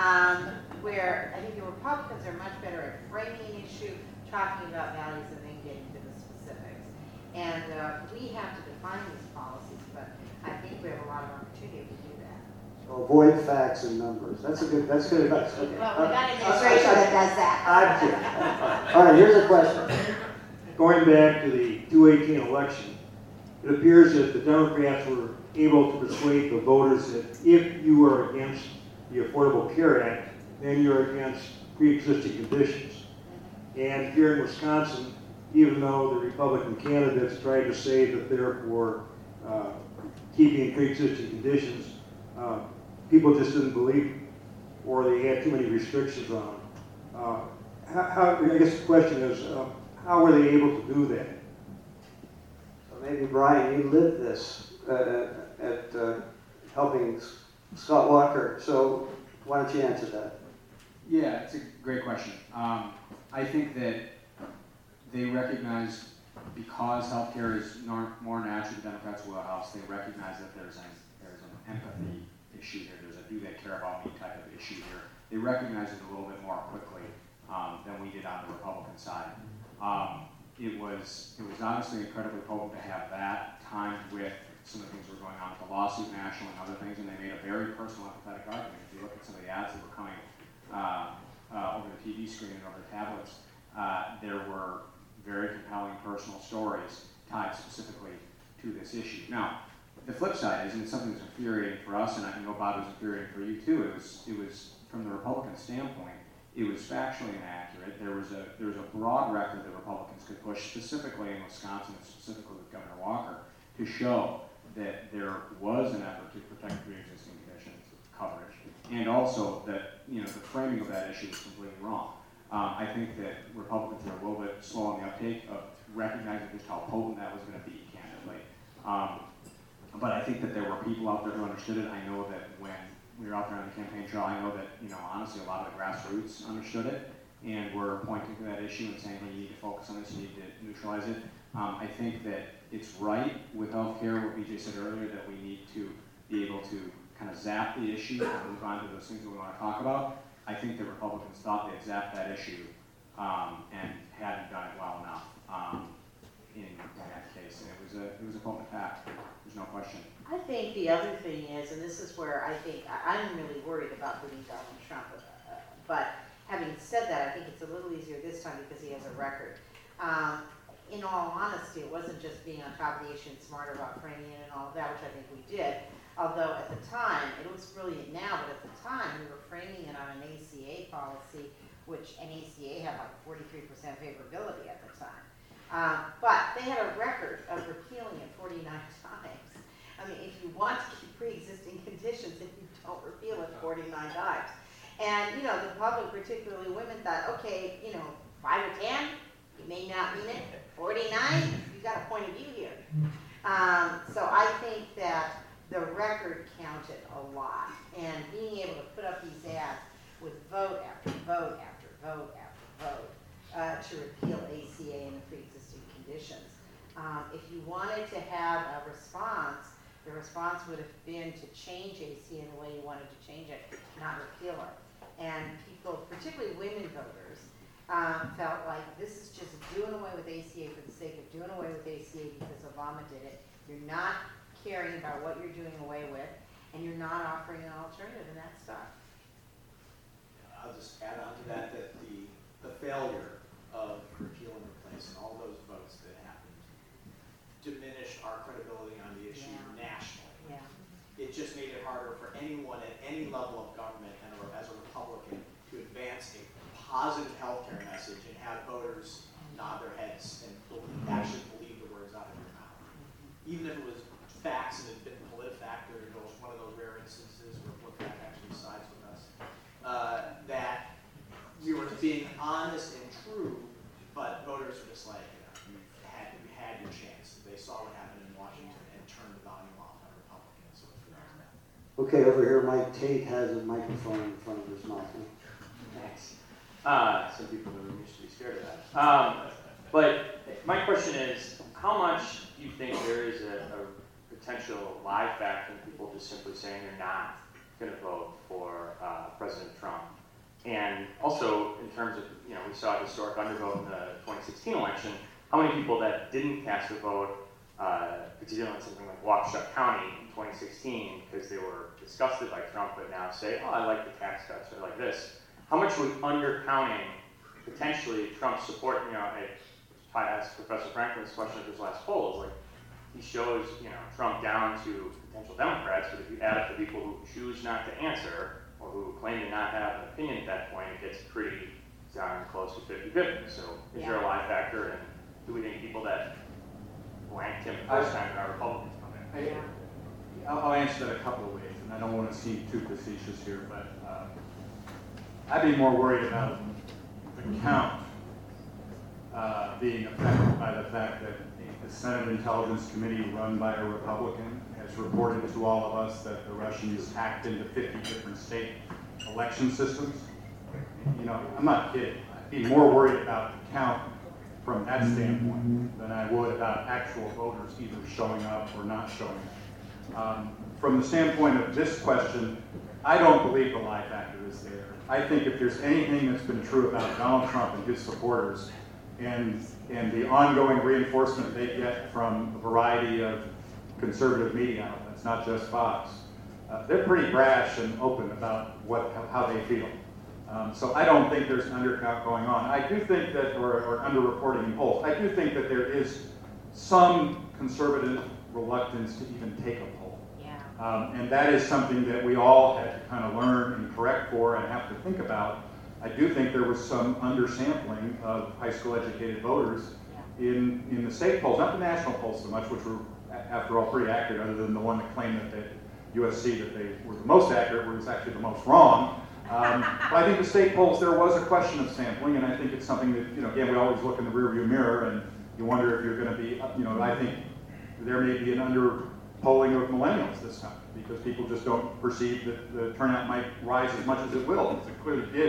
Where I think the Republicans are much better at framing an issue, talking about values, and then getting to the specifics. And we have to define these policies, but I think we have a lot of opportunity to do that. So avoid facts and numbers. That's good advice. Okay. Well, we got an administration that does that. I'm kidding. All right, here's a question. Going back to the 2018 election, it appears that the Democrats were able to persuade the voters that if you are against the Affordable Care Act, then you're against pre-existing conditions. And here in Wisconsin, even though the Republican candidates tried to say that they're for keeping pre-existing conditions, people just didn't believe, or they had too many restrictions on them. I guess the question is, how were they able to do that? So maybe, Brian, you lived this at helping Scott Walker. So why don't you answer that? Yeah, it's a great question. I think that they recognize, because healthcare is more natural to Democrats' wheelhouse, they recognize that there's an empathy issue here. There's a do they care about me type of issue here. They recognize it a little bit more quickly than we did on the Republican side. It was honestly incredibly potent to have that timed with some of the things that were going on with the lawsuit national and other things, and they made a very personal, empathetic argument. If you look at some of the ads that were coming over the TV screen and over the tablets, there were very compelling personal stories tied specifically to this issue. Now, the flip side is, and it's something that's infuriating for us, and I know Bob was infuriating for you too, it was from the Republican standpoint, it was factually inaccurate. There was a broad record that Republicans could push, specifically in Wisconsin, and specifically with Governor Walker, to show that there was an effort to protect pre-existing conditions coverage, and also that the framing of that issue is completely wrong. I think that Republicans are a little bit slow on the uptake of recognizing just how potent that was going to be, candidly. But I think that there were people out there who understood it. I know that when we were out there on the campaign trail, I know that honestly a lot of the grassroots understood it. and we're pointing to that issue and saying, well, you need to focus on this, you need to neutralize it. I think that it's right with healthcare, what BJ said earlier, that we need to be able to kind of zap the issue and move on to those things that we want to talk about. I think the Republicans thought they'd zap that issue and hadn't done it well enough in that case. And it was a potent attack. There's no question. I think the other thing is, and this is where I think I'm really worried about putting Donald Trump, but having said that, I think it's a little easier this time because he has a record. In all honesty, it wasn't just being on top of the issue and smarter about framing it and all of that, which I think we did. Although at the time, it looks brilliant now, but at the time, we were framing it on an ACA policy, which an ACA had like 43% favorability at the time. But they had a record of repealing it 49 times. I mean, if you want to keep pre-existing conditions, if you don't repeal it 49 times. And, you know, the public, particularly women, thought, okay, you know, 5 or 10, you may not mean it. 49, you got a point of view here. So I think that the record counted a lot. And being able to put up these ads with vote after vote after vote after vote to repeal ACA and the pre-existing conditions. If you wanted to have a response, the response would have been to change ACA in the way you wanted to change it, not repeal it. And people, particularly women voters, felt like this is just doing away with ACA for the sake of doing away with ACA because Obama did it. You're not caring about what you're doing away with, and you're not offering an alternative, and that stuff. I'll just add on to that the failure of repeal and replace and all those votes that happened diminished our credibility on the issue nationally. Yeah. It just made it harder for anyone at any level of government and as a Republican to advance a positive healthcare message and have voters nod their heads and actually believe the words out of your mouth. Even if it was facts and it had been PolitiFact or one of those rare instances where PolitiFact actually sides with us, that we were being honest and true, but voters were just like, you had your chance. They saw what happened in Washington and turned the volume off on Republicans. So it's really bad. Okay, over here, Mike Tate has a microphone in front of his mouth. Thanks. Some people in the room used to be scared of that. But my question is, how much do you think there is a potential lie factor in people just simply saying they're not going to vote for President Trump? And also, in terms of, you know, we saw a historic undervote in the 2016 election, how many people that didn't cast a vote, particularly in something like Waukesha County in 2016, because they were disgusted by Trump, but now say, oh, I like the tax cuts, or like this. How much would undercounting potentially Trump's support, you know, I asked Professor Franklin's question at his last poll, is like, he shows, you know, Trump down to potential Democrats, but if you add up the people who choose not to answer, or who claim to not have an opinion at that point, it gets pretty darn close to 50-50. So is there a lie factor, and do we think people that blanked him the first time are Republicans come in? I'll answer that a couple of ways, and I don't want to seem too facetious here, but I'd be more worried about the count being affected by the fact that the Senate Intelligence Committee run by a Republican has reported to all of us that the Russians hacked into 50 different state election systems. You know, I'm not kidding. I'd be more worried about the count from that standpoint than I would about actual voters either showing up or not showing up. From the standpoint of this question, I don't believe the lie factor is there. I think if there's anything that's been true about Donald Trump and his supporters and the ongoing reinforcement they get from a variety of conservative media outlets, not just Fox, they're pretty brash and open about how they feel. So I don't think there's an undercount going on. I do think that, or underreporting in polls, I do think that there is some conservative reluctance to even take a poll. Yeah. And that is something that we all had to kind of learn and correct for and have to think about. I do think there was some undersampling of high school educated voters in the state polls, not the national polls so much, which were, after all, pretty accurate, other than the one that claimed that USC, that they were the most accurate, was actually the most wrong. But I think the state polls, there was a question of sampling, and I think it's something that, you know, again, we always look in the rearview mirror, and you wonder if you're going to be, you know, I think there may be an under-polling of millennials this time, because people just don't perceive that the turnout might rise as much as it will, because it clearly did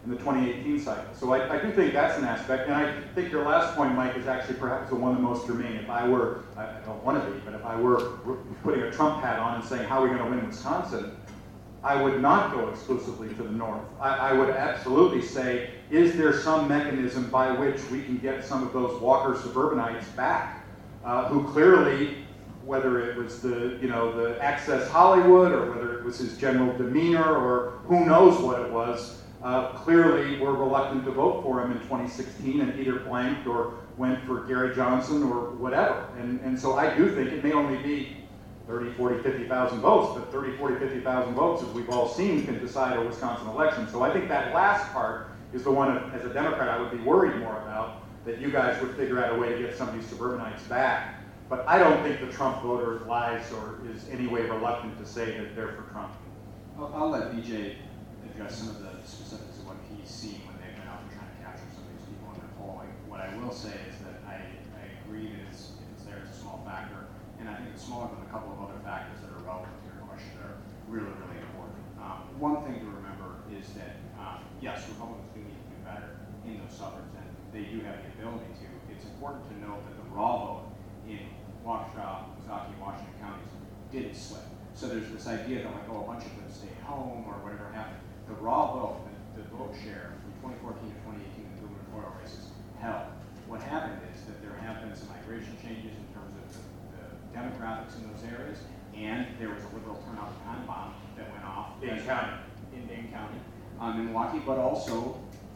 in the 2018 cycle. So I do think that's an aspect, and I think your last point, Mike, is actually perhaps the one the most germane. If I were, I don't want to be, but if I were putting a Trump hat on and saying, how are we going to win Wisconsin, I would not go exclusively to the north. I would absolutely say, is there some mechanism by which we can get some of those Walker suburbanites back, who clearly, whether it was the Access Hollywood or whether it was his general demeanor or who knows what it was, clearly were reluctant to vote for him in 2016 and either blanked or went for Gary Johnson or whatever. And so I do think it may only be 30, 40, 50,000 votes, but 30, 40, 50,000 votes, as we've all seen, can decide a Wisconsin election. So I think that last part is the one, as a Democrat, I would be worried more about, that you guys would figure out a way to get some of these suburbanites back. But I don't think the Trump voter lies or is any way reluctant to say that they're for Trump. I'll let BJ address some of the specifics of what he's seen when they've been out trying to capture some of these people in their polling. What I will say is that I agree that if it's there, it's a small factor. And I think it's smaller than a couple of other factors that are relevant to your question that are really, really important. One thing to remember is that, yes, Republicans do need to do better in those suburbs, and they do have the ability to. It's important to note that the raw vote in Waukesha, Ozaukee, Washington counties didn't slip. So there's this idea that like, a bunch of them stayed home or whatever happened. The raw vote, the vote share from 2014 to 2018 in the gubernatorial races held. What happened is that there have been some migration changes in terms of the demographics in those areas, and there was a liberal turnout time bomb that went off In Dane County, in Milwaukee, but also,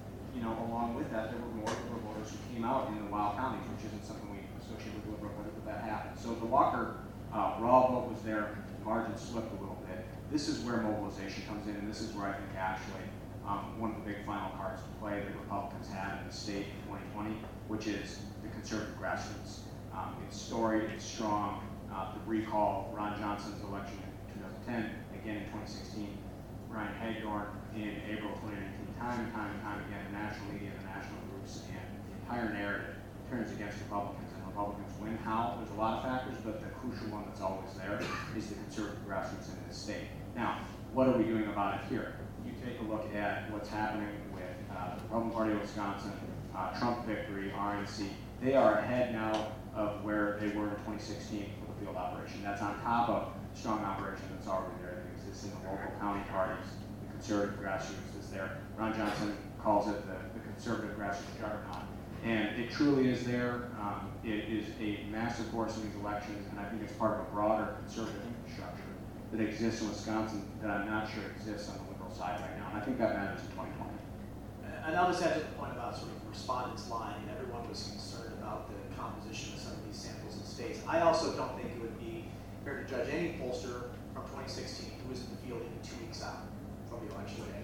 along with that, there were more liberal voters who came out in the wild counties, which isn't something we associate with liberal, but that happened. So the Walker raw vote was there, the margin slipped a little bit. This is where mobilization comes in, and this is where I think actually one of the big final cards to play that Republicans had in the state in 2020, which is the conservative grassroots. It's storied, it's strong. The recall Ron Johnson's election in 2010, again in 2016, Ryan Hagedorn in April 2019, time and time again, the national media, the national groups, and the entire narrative turns against Republicans, and Republicans win. How? There's a lot of factors, but the crucial one that's always there is the conservative grassroots in this state. Now, what are we doing about it here? You take a look at what's happening with the Republican Party of Wisconsin, Trump victory, RNC. They are ahead now of where they were in 2016 for the field operation. That's on top of strong operation that's already there that exists in the local county parties. The conservative grassroots is there. Ron Johnson calls it the conservative grassroots juggernaut. And it truly is there. It is a massive force in these elections, and I think it's part of a broader conservative infrastructure that exists in Wisconsin that I'm not sure exists on the liberal side right now. And I think that matters in 2020. And I'll just add to the point about sort of respondents lying, and everyone was concerned about the composition of some of these samples in states. I also don't think it would be fair to judge any pollster from 2016 who was in the field even 2 weeks out from the election day.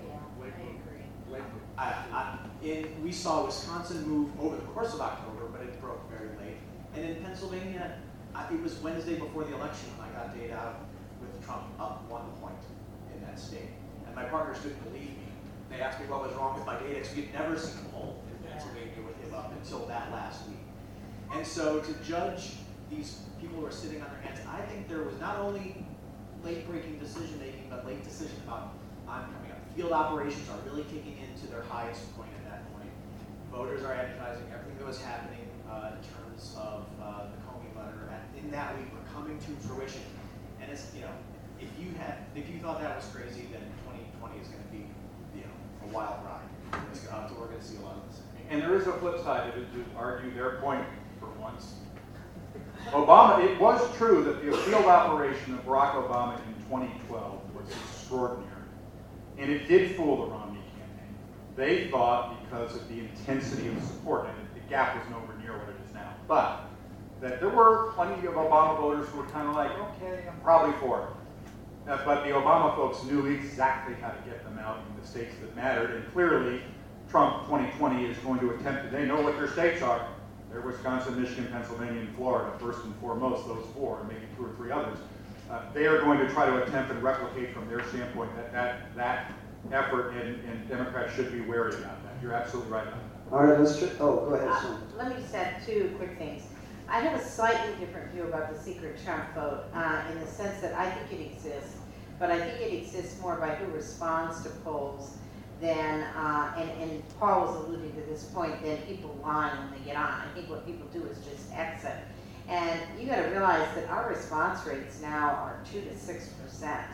We saw Wisconsin move over the course of October, but it broke very late. And in Pennsylvania, it was Wednesday before the election when I got data out with Trump up 1 point in that state. And my partners didn't believe me. They asked me what was wrong with my data, because we'd never seen a poll in Pennsylvania with him up until that last week. And so to judge these people who are sitting on their hands, I think there was not only late-breaking decision-making, but late decision about I'm coming up. Field operations are really kicking into their highest point at that point. Voters are advertising everything that was happening in terms of the Comey letter. In that week, we're coming to fruition. And it's, if you thought that was crazy, then 2020 is going to be, a wild ride. We're going to see a lot of this. And there is a flip side to argue their point for once. Obama, it was true that the field operation of Barack Obama in 2012 was extraordinary. And it did fool the Romney campaign. They thought because of the intensity of support, and the gap was nowhere near what it is now, but that there were plenty of Obama voters who were kind of like, okay, I'm probably for it. But the Obama folks knew exactly how to get them out in the states that mattered, and clearly Trump 2020 is going to attempt to, they know what their states are. They're Wisconsin, Michigan, Pennsylvania, and Florida, first and foremost, those 4, and maybe 2 or 3 others. They are going to try to attempt and replicate from their standpoint that effort, and Democrats should be wary about that. You're absolutely right about that. All right, go ahead, Sam. Let me just add 2 quick things. I have a slightly different view about the secret Trump vote in the sense that I think it exists, but I think it exists more by who responds to polls then, and Paul was alluding to this point, then people lie when they get on. I think what people do is just exit. And you got to realize that our response rates now are 2 to 6%.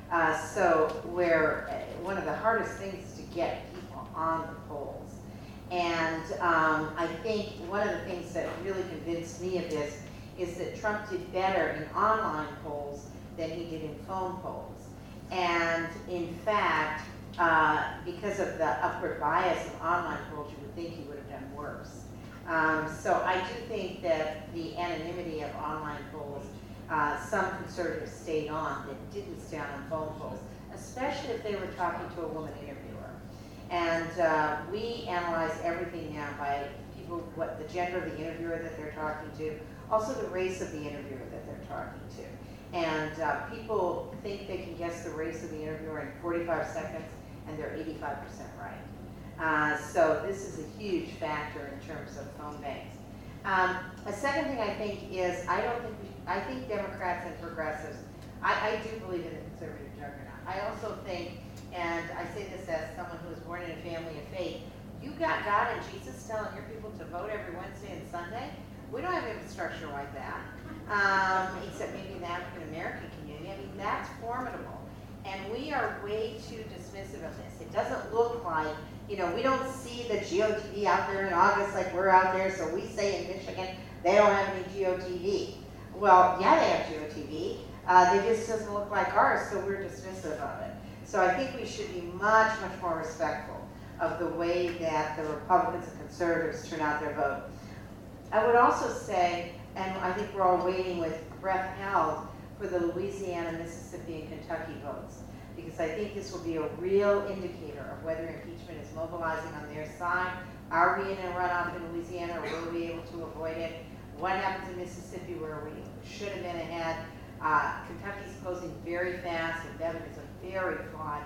So where one of the hardest things is to get people on the polls. And I think one of the things that really convinced me of this is that Trump did better in online polls than he did in phone polls. And in fact, because of the upward bias of online polls, you would think he would have done worse. So I do think that the anonymity of online polls, some conservatives stayed on that didn't stay on phone polls, especially if they were talking to a woman interviewer. And we analyze everything now by people, what the gender of the interviewer that they're talking to, also the race of the interviewer that they're talking to. And people think they can guess the race of the interviewer in 45 seconds, and they're 85% right. So this is a huge factor in terms of phone banks. A second thing I think is, I think Democrats and progressives, I do believe in the conservative juggernaut. I also think, and I say this as someone who was born in a family of faith, you got God and Jesus telling your people to vote every Wednesday and Sunday. We don't have infrastructure like that, except maybe in the African American community. I mean, that's formidable. And we are way too dismissive of this. It doesn't look like, we don't see the GOTV out there in August like we're out there, so we say in Michigan, they don't have any GOTV. Well, yeah, they have GOTV. They just doesn't look like ours, so we're dismissive of it. So I think we should be much, much more respectful of the way that the Republicans and conservatives turn out their vote. I would also say, and I think we're all waiting with breath held for the Louisiana, Mississippi, and Kentucky votes, because I think this will be a real indicator of whether impeachment is mobilizing on their side. Are we in a runoff in Louisiana, or will we be able to avoid it? What happens in Mississippi, where we should have been ahead? Kentucky's closing very fast, and Bevin is a very flawed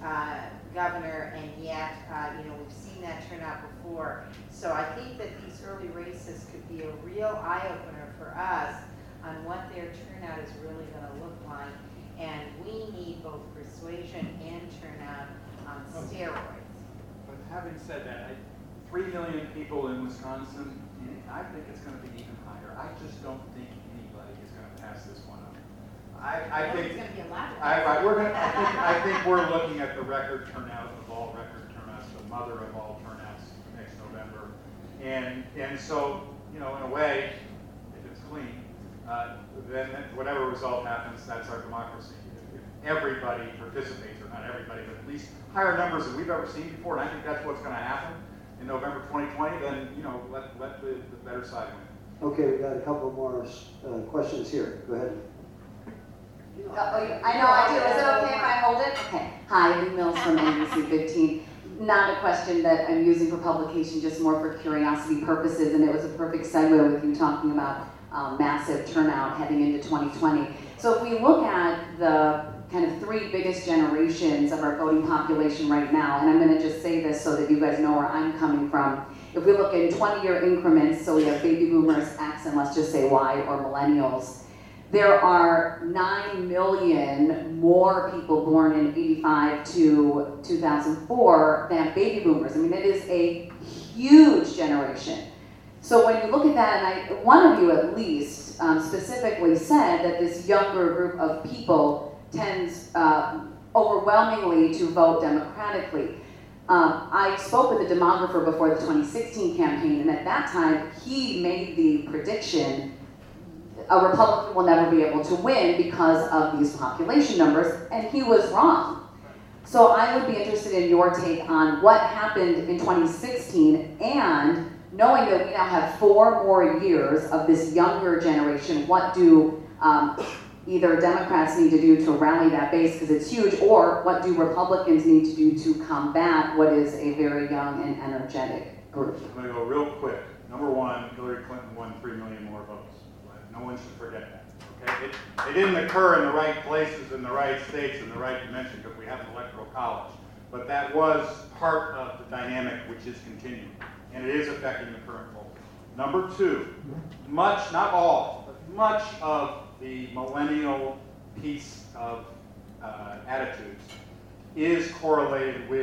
governor, and yet, we've seen that turn out before. So I think that these early races could be a real eye-opener for us on what their turnout is really going to look like. And we need both persuasion and turnout on steroids. But having said that, 3 million people in Wisconsin, I think it's going to be even higher. I just don't think anybody is going to pass this one up. I think it's going to be a lot. I think we're looking at the record turnout of all record turnouts, the mother of all turnouts next November, and so in a way, if it's clean, then whatever result happens, that's our democracy. If everybody participates, or not everybody, but at least higher numbers than we've ever seen before, and I think that's what's going to happen in November 2020. Then let the better side win. Okay, we got a couple more questions here. Go ahead. I know I do. Is it okay if I hold it? Okay. Hi, Lee Mills from NBC 15. Not a question that I'm using for publication, just more for curiosity purposes, and it was a perfect segue with you talking about massive turnout heading into 2020. So if we look at the kind of 3 biggest generations of our voting population right now, and I'm going to just say this so that you guys know where I'm coming from. If we look in 20-year increments, so we have baby boomers, X, and let's just say Y, or millennials, there are 9 million more people born in 85 to 2004 than baby boomers. I mean, it is a huge generation. So when you look at that, and one of you at least specifically said that this younger group of people tends overwhelmingly to vote democratically. I spoke with a demographer before the 2016 campaign, and at that time, he made the prediction a Republican will never be able to win because of these population numbers, and he was wrong. So I would be interested in your take on what happened in 2016, and knowing that we now have 4 more years of this younger generation, what do either Democrats need to do to rally that base, because it's huge, or what do Republicans need to do to combat what is a very young and energetic group? I'm going to go real quick. Number 1, Hillary Clinton won 3 million more votes. No one should forget that. Okay, it didn't occur in the right places, in the right states, in the right dimension, because we have an electoral college. But that was part of the dynamic which is continuing, and it is affecting the current poll. Number 2, much, not all, but much of the millennial piece of attitudes is correlated with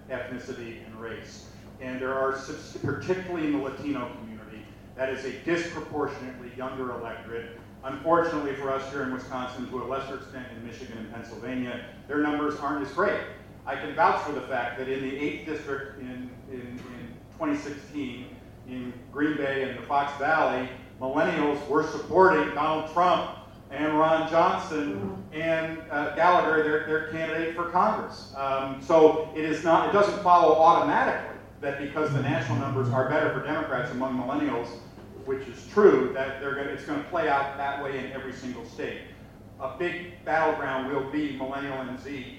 ethnicity and race. And there are, particularly in the Latino community, that is a disproportionately younger electorate. Unfortunately for us here in Wisconsin, to a lesser extent in Michigan and Pennsylvania, their numbers aren't as great. I can vouch for the fact that in the 8th district in 2016, in Green Bay and the Fox Valley, millennials were supporting Donald Trump and Ron Johnson and Gallagher, their candidate for Congress. So it doesn't follow automatically that because the national numbers are better for Democrats among millennials, which is true, that it's going to play out that way in every single state. A big battleground will be millennial and Z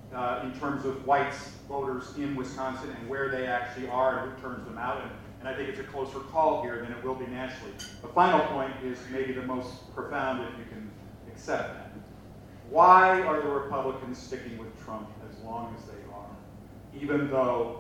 in terms of whites voters in Wisconsin and where they actually are and who turns them out. And I think it's a closer call here than it will be nationally. The final point is maybe the most profound, if you can accept that. Why are the Republicans sticking with Trump as long as they are? Even though,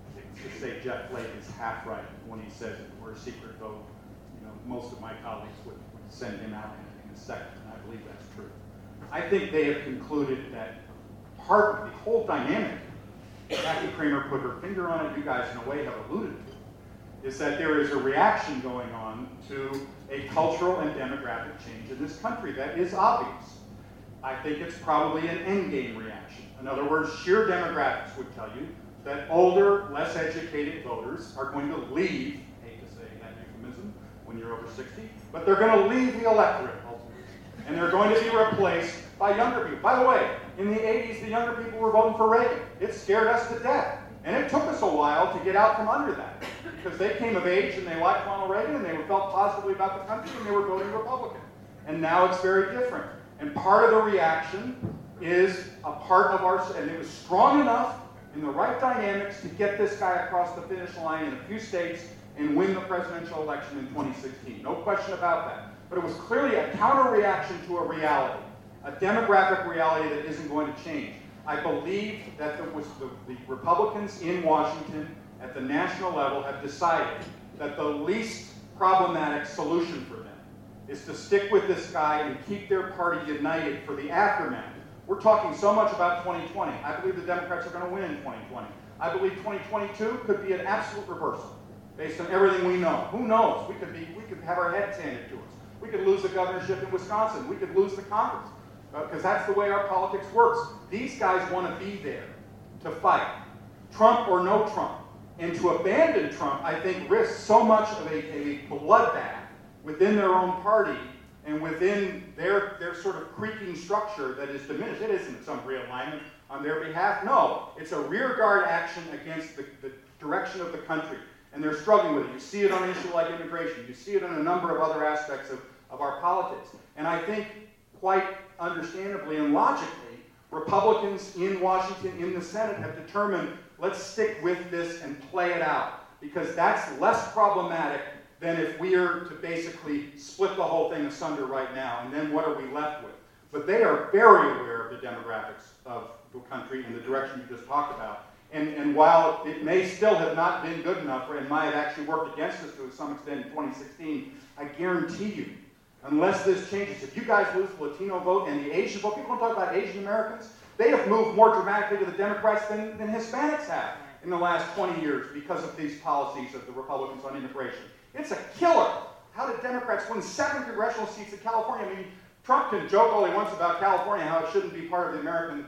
to say Jeff Flake is half right when he says it were a secret vote, most of my colleagues would send him out in a second, and I believe that's true. I think they have concluded that part of the whole dynamic, Kathy Kramer put her finger on it, you guys in a way have alluded to, is that there is a reaction going on to a cultural and demographic change in this country that is obvious. I think it's probably an endgame reaction. In other words, sheer demographics would tell you that older, less educated voters are going to leave, hate to say that euphemism, when you're over 60, but they're going to leave the electorate ultimately. And they're going to be replaced by younger people. By the way, in the 80s, the younger people were voting for Reagan. It scared us to death. And it took us a while to get out from under that because they came of age and they liked Ronald Reagan and they felt positively about the country and they were voting Republican. And now it's very different. And part of the reaction is a part of our, and it was strong enough in the right dynamics to get this guy across the finish line in a few states and win the presidential election in 2016. No question about that. But it was clearly a counter-reaction to a reality, a demographic reality that isn't going to change. I believe that the Republicans in Washington at the national level have decided that the least problematic solution for them is to stick with this guy and keep their party united for the aftermath. We're talking so much about 2020. I believe the Democrats are going to win in 2020. I believe 2022 could be an absolute reversal based on everything we know. Who knows? We could have our heads handed to us. We could lose the governorship in Wisconsin. We could lose the Congress. Because that's the way our politics works. These guys want to be there to fight, Trump or no Trump. And to abandon Trump, I think, risks so much of a bloodbath within their own party and within their sort of creaking structure that is diminished. It isn't some realignment on their behalf. No, it's a rearguard action against the direction of the country. And they're struggling with it. You see it on an issue like immigration. You see it on a number of other aspects of our politics. And I think, quite understandably and logically, Republicans in Washington, in the Senate, have determined, let's stick with this and play it out. Because that's less problematic than if we are to basically split the whole thing asunder right now. And then what are we left with? But they are very aware of the demographics of the country and the direction you just talked about. And while it may still have not been good enough, and might have actually worked against us to some extent in 2016, I guarantee you, unless this changes, if you guys lose the Latino vote and the Asian vote, people don't talk about Asian Americans, they have moved more dramatically to the Democrats than Hispanics have in the last 20 years because of these policies of the Republicans on immigration. It's a killer. How did Democrats win 7 congressional seats in California? I mean, Trump can joke all he wants about California, how it shouldn't be part of the American,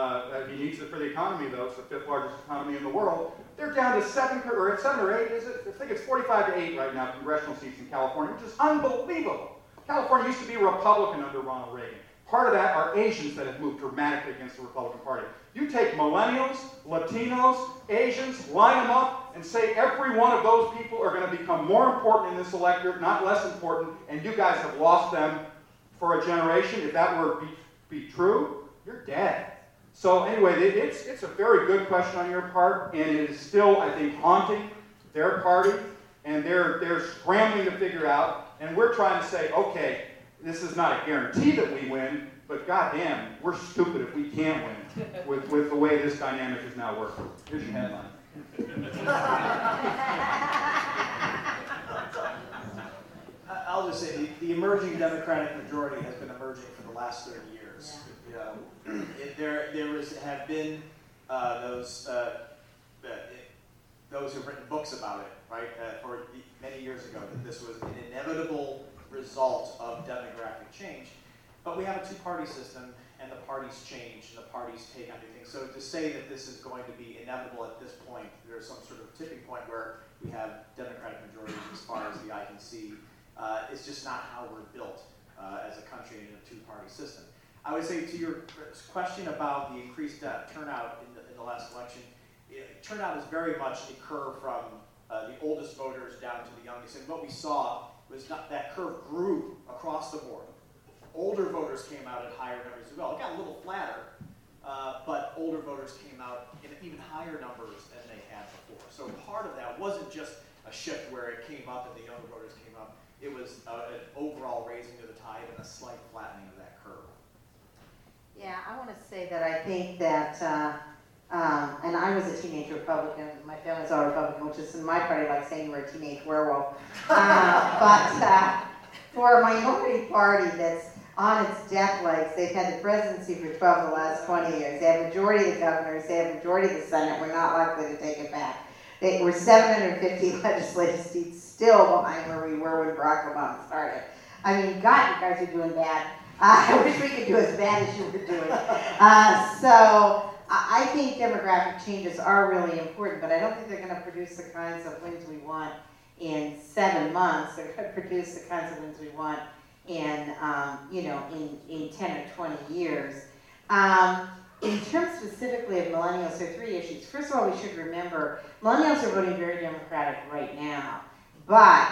he needs it for the economy though, it's the 5th largest economy in the world. They're down to 7 or 8, is it? I think it's 45 to 8 right now, congressional seats in California, which is unbelievable. California used to be Republican under Ronald Reagan. Part of that are Asians that have moved dramatically against the Republican Party. You take millennials, Latinos, Asians, line them up, and say every one of those people are going to become more important in this electorate, not less important, and you guys have lost them for a generation. If that were be true, you're dead. So anyway, it's a very good question on your part, and it is still, I think, haunting their party, and they're scrambling to figure out, and we're trying to say, okay, this is not a guarantee that we win, but goddamn, we're stupid if we can't win with the way this dynamic is now working. Here's your headline. I'll just say the emerging Democratic majority has been emerging for the last 30 years. Yeah. There have been those those who've written books about it, right, for many years ago, that this was an inevitable result of demographic change. But we have a two-party system, and the parties change, and the parties take on new things. So to say that this is going to be inevitable at this point, there's some sort of tipping point where we have Democratic majorities as far as the eye can see, it's just not how we're built as a country in a two-party system. I would say to your question about the increased turnout in the last election, turnout is very much a curve from the oldest voters down to the youngest. And what we saw was that curve grew across the board. Older voters came out at higher numbers as well. It got a little flatter, but older voters came out in even higher numbers than they had before. So part of that wasn't just a shift where it came up and the younger voters came up. It was an overall raising of the tide and a slight flattening of that curve. Yeah, I want to say that I think that, and I was a teenage Republican. My family's all Republican, which is in my party like saying you were a teenage werewolf. But for a minority party that's on its death legs, they've had the presidency for 12 of the last 20 years. They have majority of the governors. They have majority of the Senate. We're not likely to take it back. They were 750 legislative seats still behind where we were when Barack Obama started. I mean, God, you guys are doing bad. I wish we could do as bad as you were doing. So I think demographic changes are really important, but I don't think they're going to produce the kinds of wins we want in 7 months. They're going to produce the kinds of wins we want in, in 10 or 20 years. In terms specifically of millennials, there are 3 issues. First of all, we should remember millennials are voting very Democratic right now, but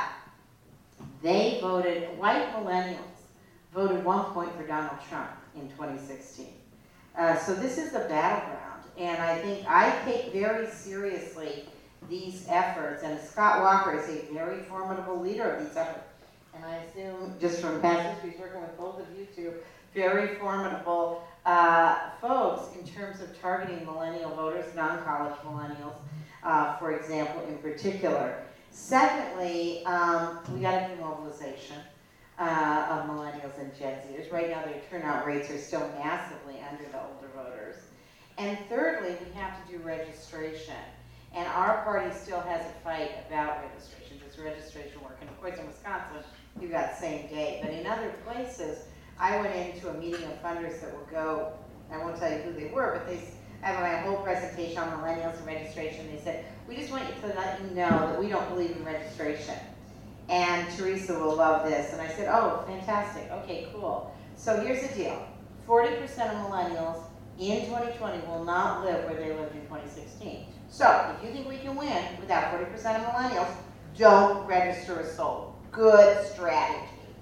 they voted, white millennials voted 1 point for Donald Trump in 2016. So this is the battleground, and I take very seriously these efforts, and Scott Walker is a very formidable leader of these efforts. And I assume, just from past history, he's working with both of you two, very formidable folks in terms of targeting millennial voters, non-college millennials, for example, in particular. Secondly, we got to do mobilization of millennials and Gen Zers. Right now, their turnout rates are still massively under the older voters. And thirdly, we have to do registration. And our party still has a fight about registration. Does registration work? And of course, in Wisconsin, you got same day. But in other places, I went into a meeting of funders that will go, I won't tell you who they were, but I have my whole presentation on millennials and registration. They said, we just want you to let you know that we don't believe in registration. And Teresa will love this. And I said, oh, fantastic. Okay, cool. So here's the deal. 40% of millennials in 2020 will not live where they lived in 2016. So if you think we can win without 40% of millennials, don't register a soul. Good strategy.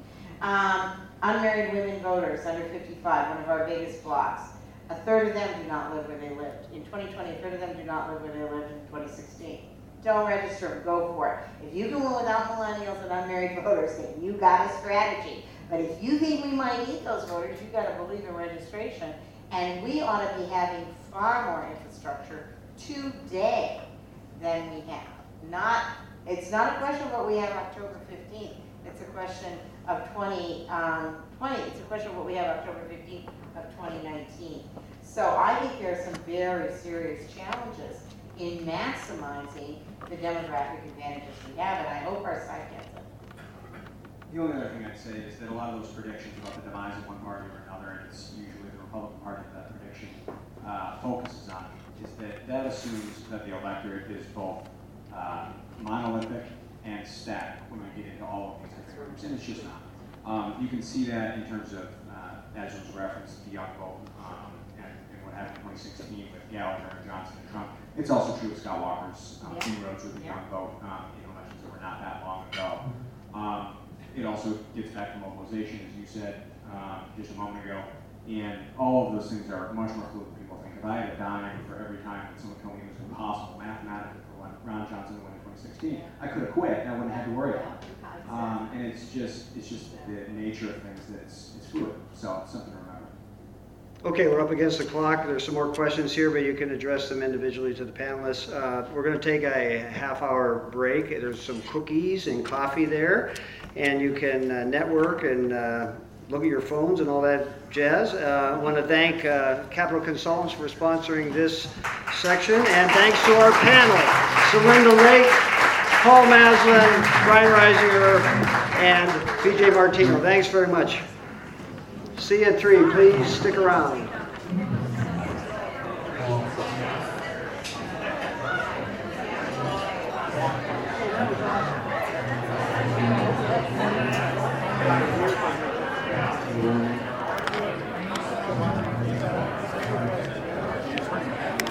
Unmarried women voters under 55, one of our biggest blocks. A third of them do not live where they lived. In 2020, a third of them do not live where they lived in 2016. Don't register them, go for it. If you can win without millennials and unmarried voters, then you got a strategy. But if you think we might need those voters, you got to believe in registration. And we ought to be having far more infrastructure today than we have. It's not a question of what we have October 15th. It's a question of 2020. It's a question of what we have October 15th of 2019. So I think there are some very serious challenges in maximizing the demographic advantages we have, and I hope our side gets it. The only other thing I'd say is that a lot of those predictions about the demise of one party or another, and it's usually the Republican Party that prediction focuses on, is that assumes that the electorate is both monolithic and static when we get into all of these different groups, and it's just not. You can see that in terms of, as was referenced, the young vote and what happened in 2016 with Gallagher and Johnson and Trump. It's also true with Scott Walker's inroads with the young vote in elections that were not that long ago. It also gets back to mobilization, as you said just a moment ago, and all of those things are much more fluid than people think. If I had a dime for every time that someone told me it was impossible mathematically for Ron Johnson to win in 2016, I could have quit and I wouldn't have had to worry about it. And it's just the nature of things that it's fluid. So it's something to remember. Okay, we're up against the clock. There's some more questions here, but you can address them individually to the panelists. We're going to take a half-hour break. There's some cookies and coffee there, and you can network and look at your phones and all that jazz. I want to thank Capital Consultants for sponsoring this section, and thanks to our panel, Celinda Lake, Paul Maslin, Brian Reisinger, and PJ Martino. Thanks very much. See you at 3. Please stick around.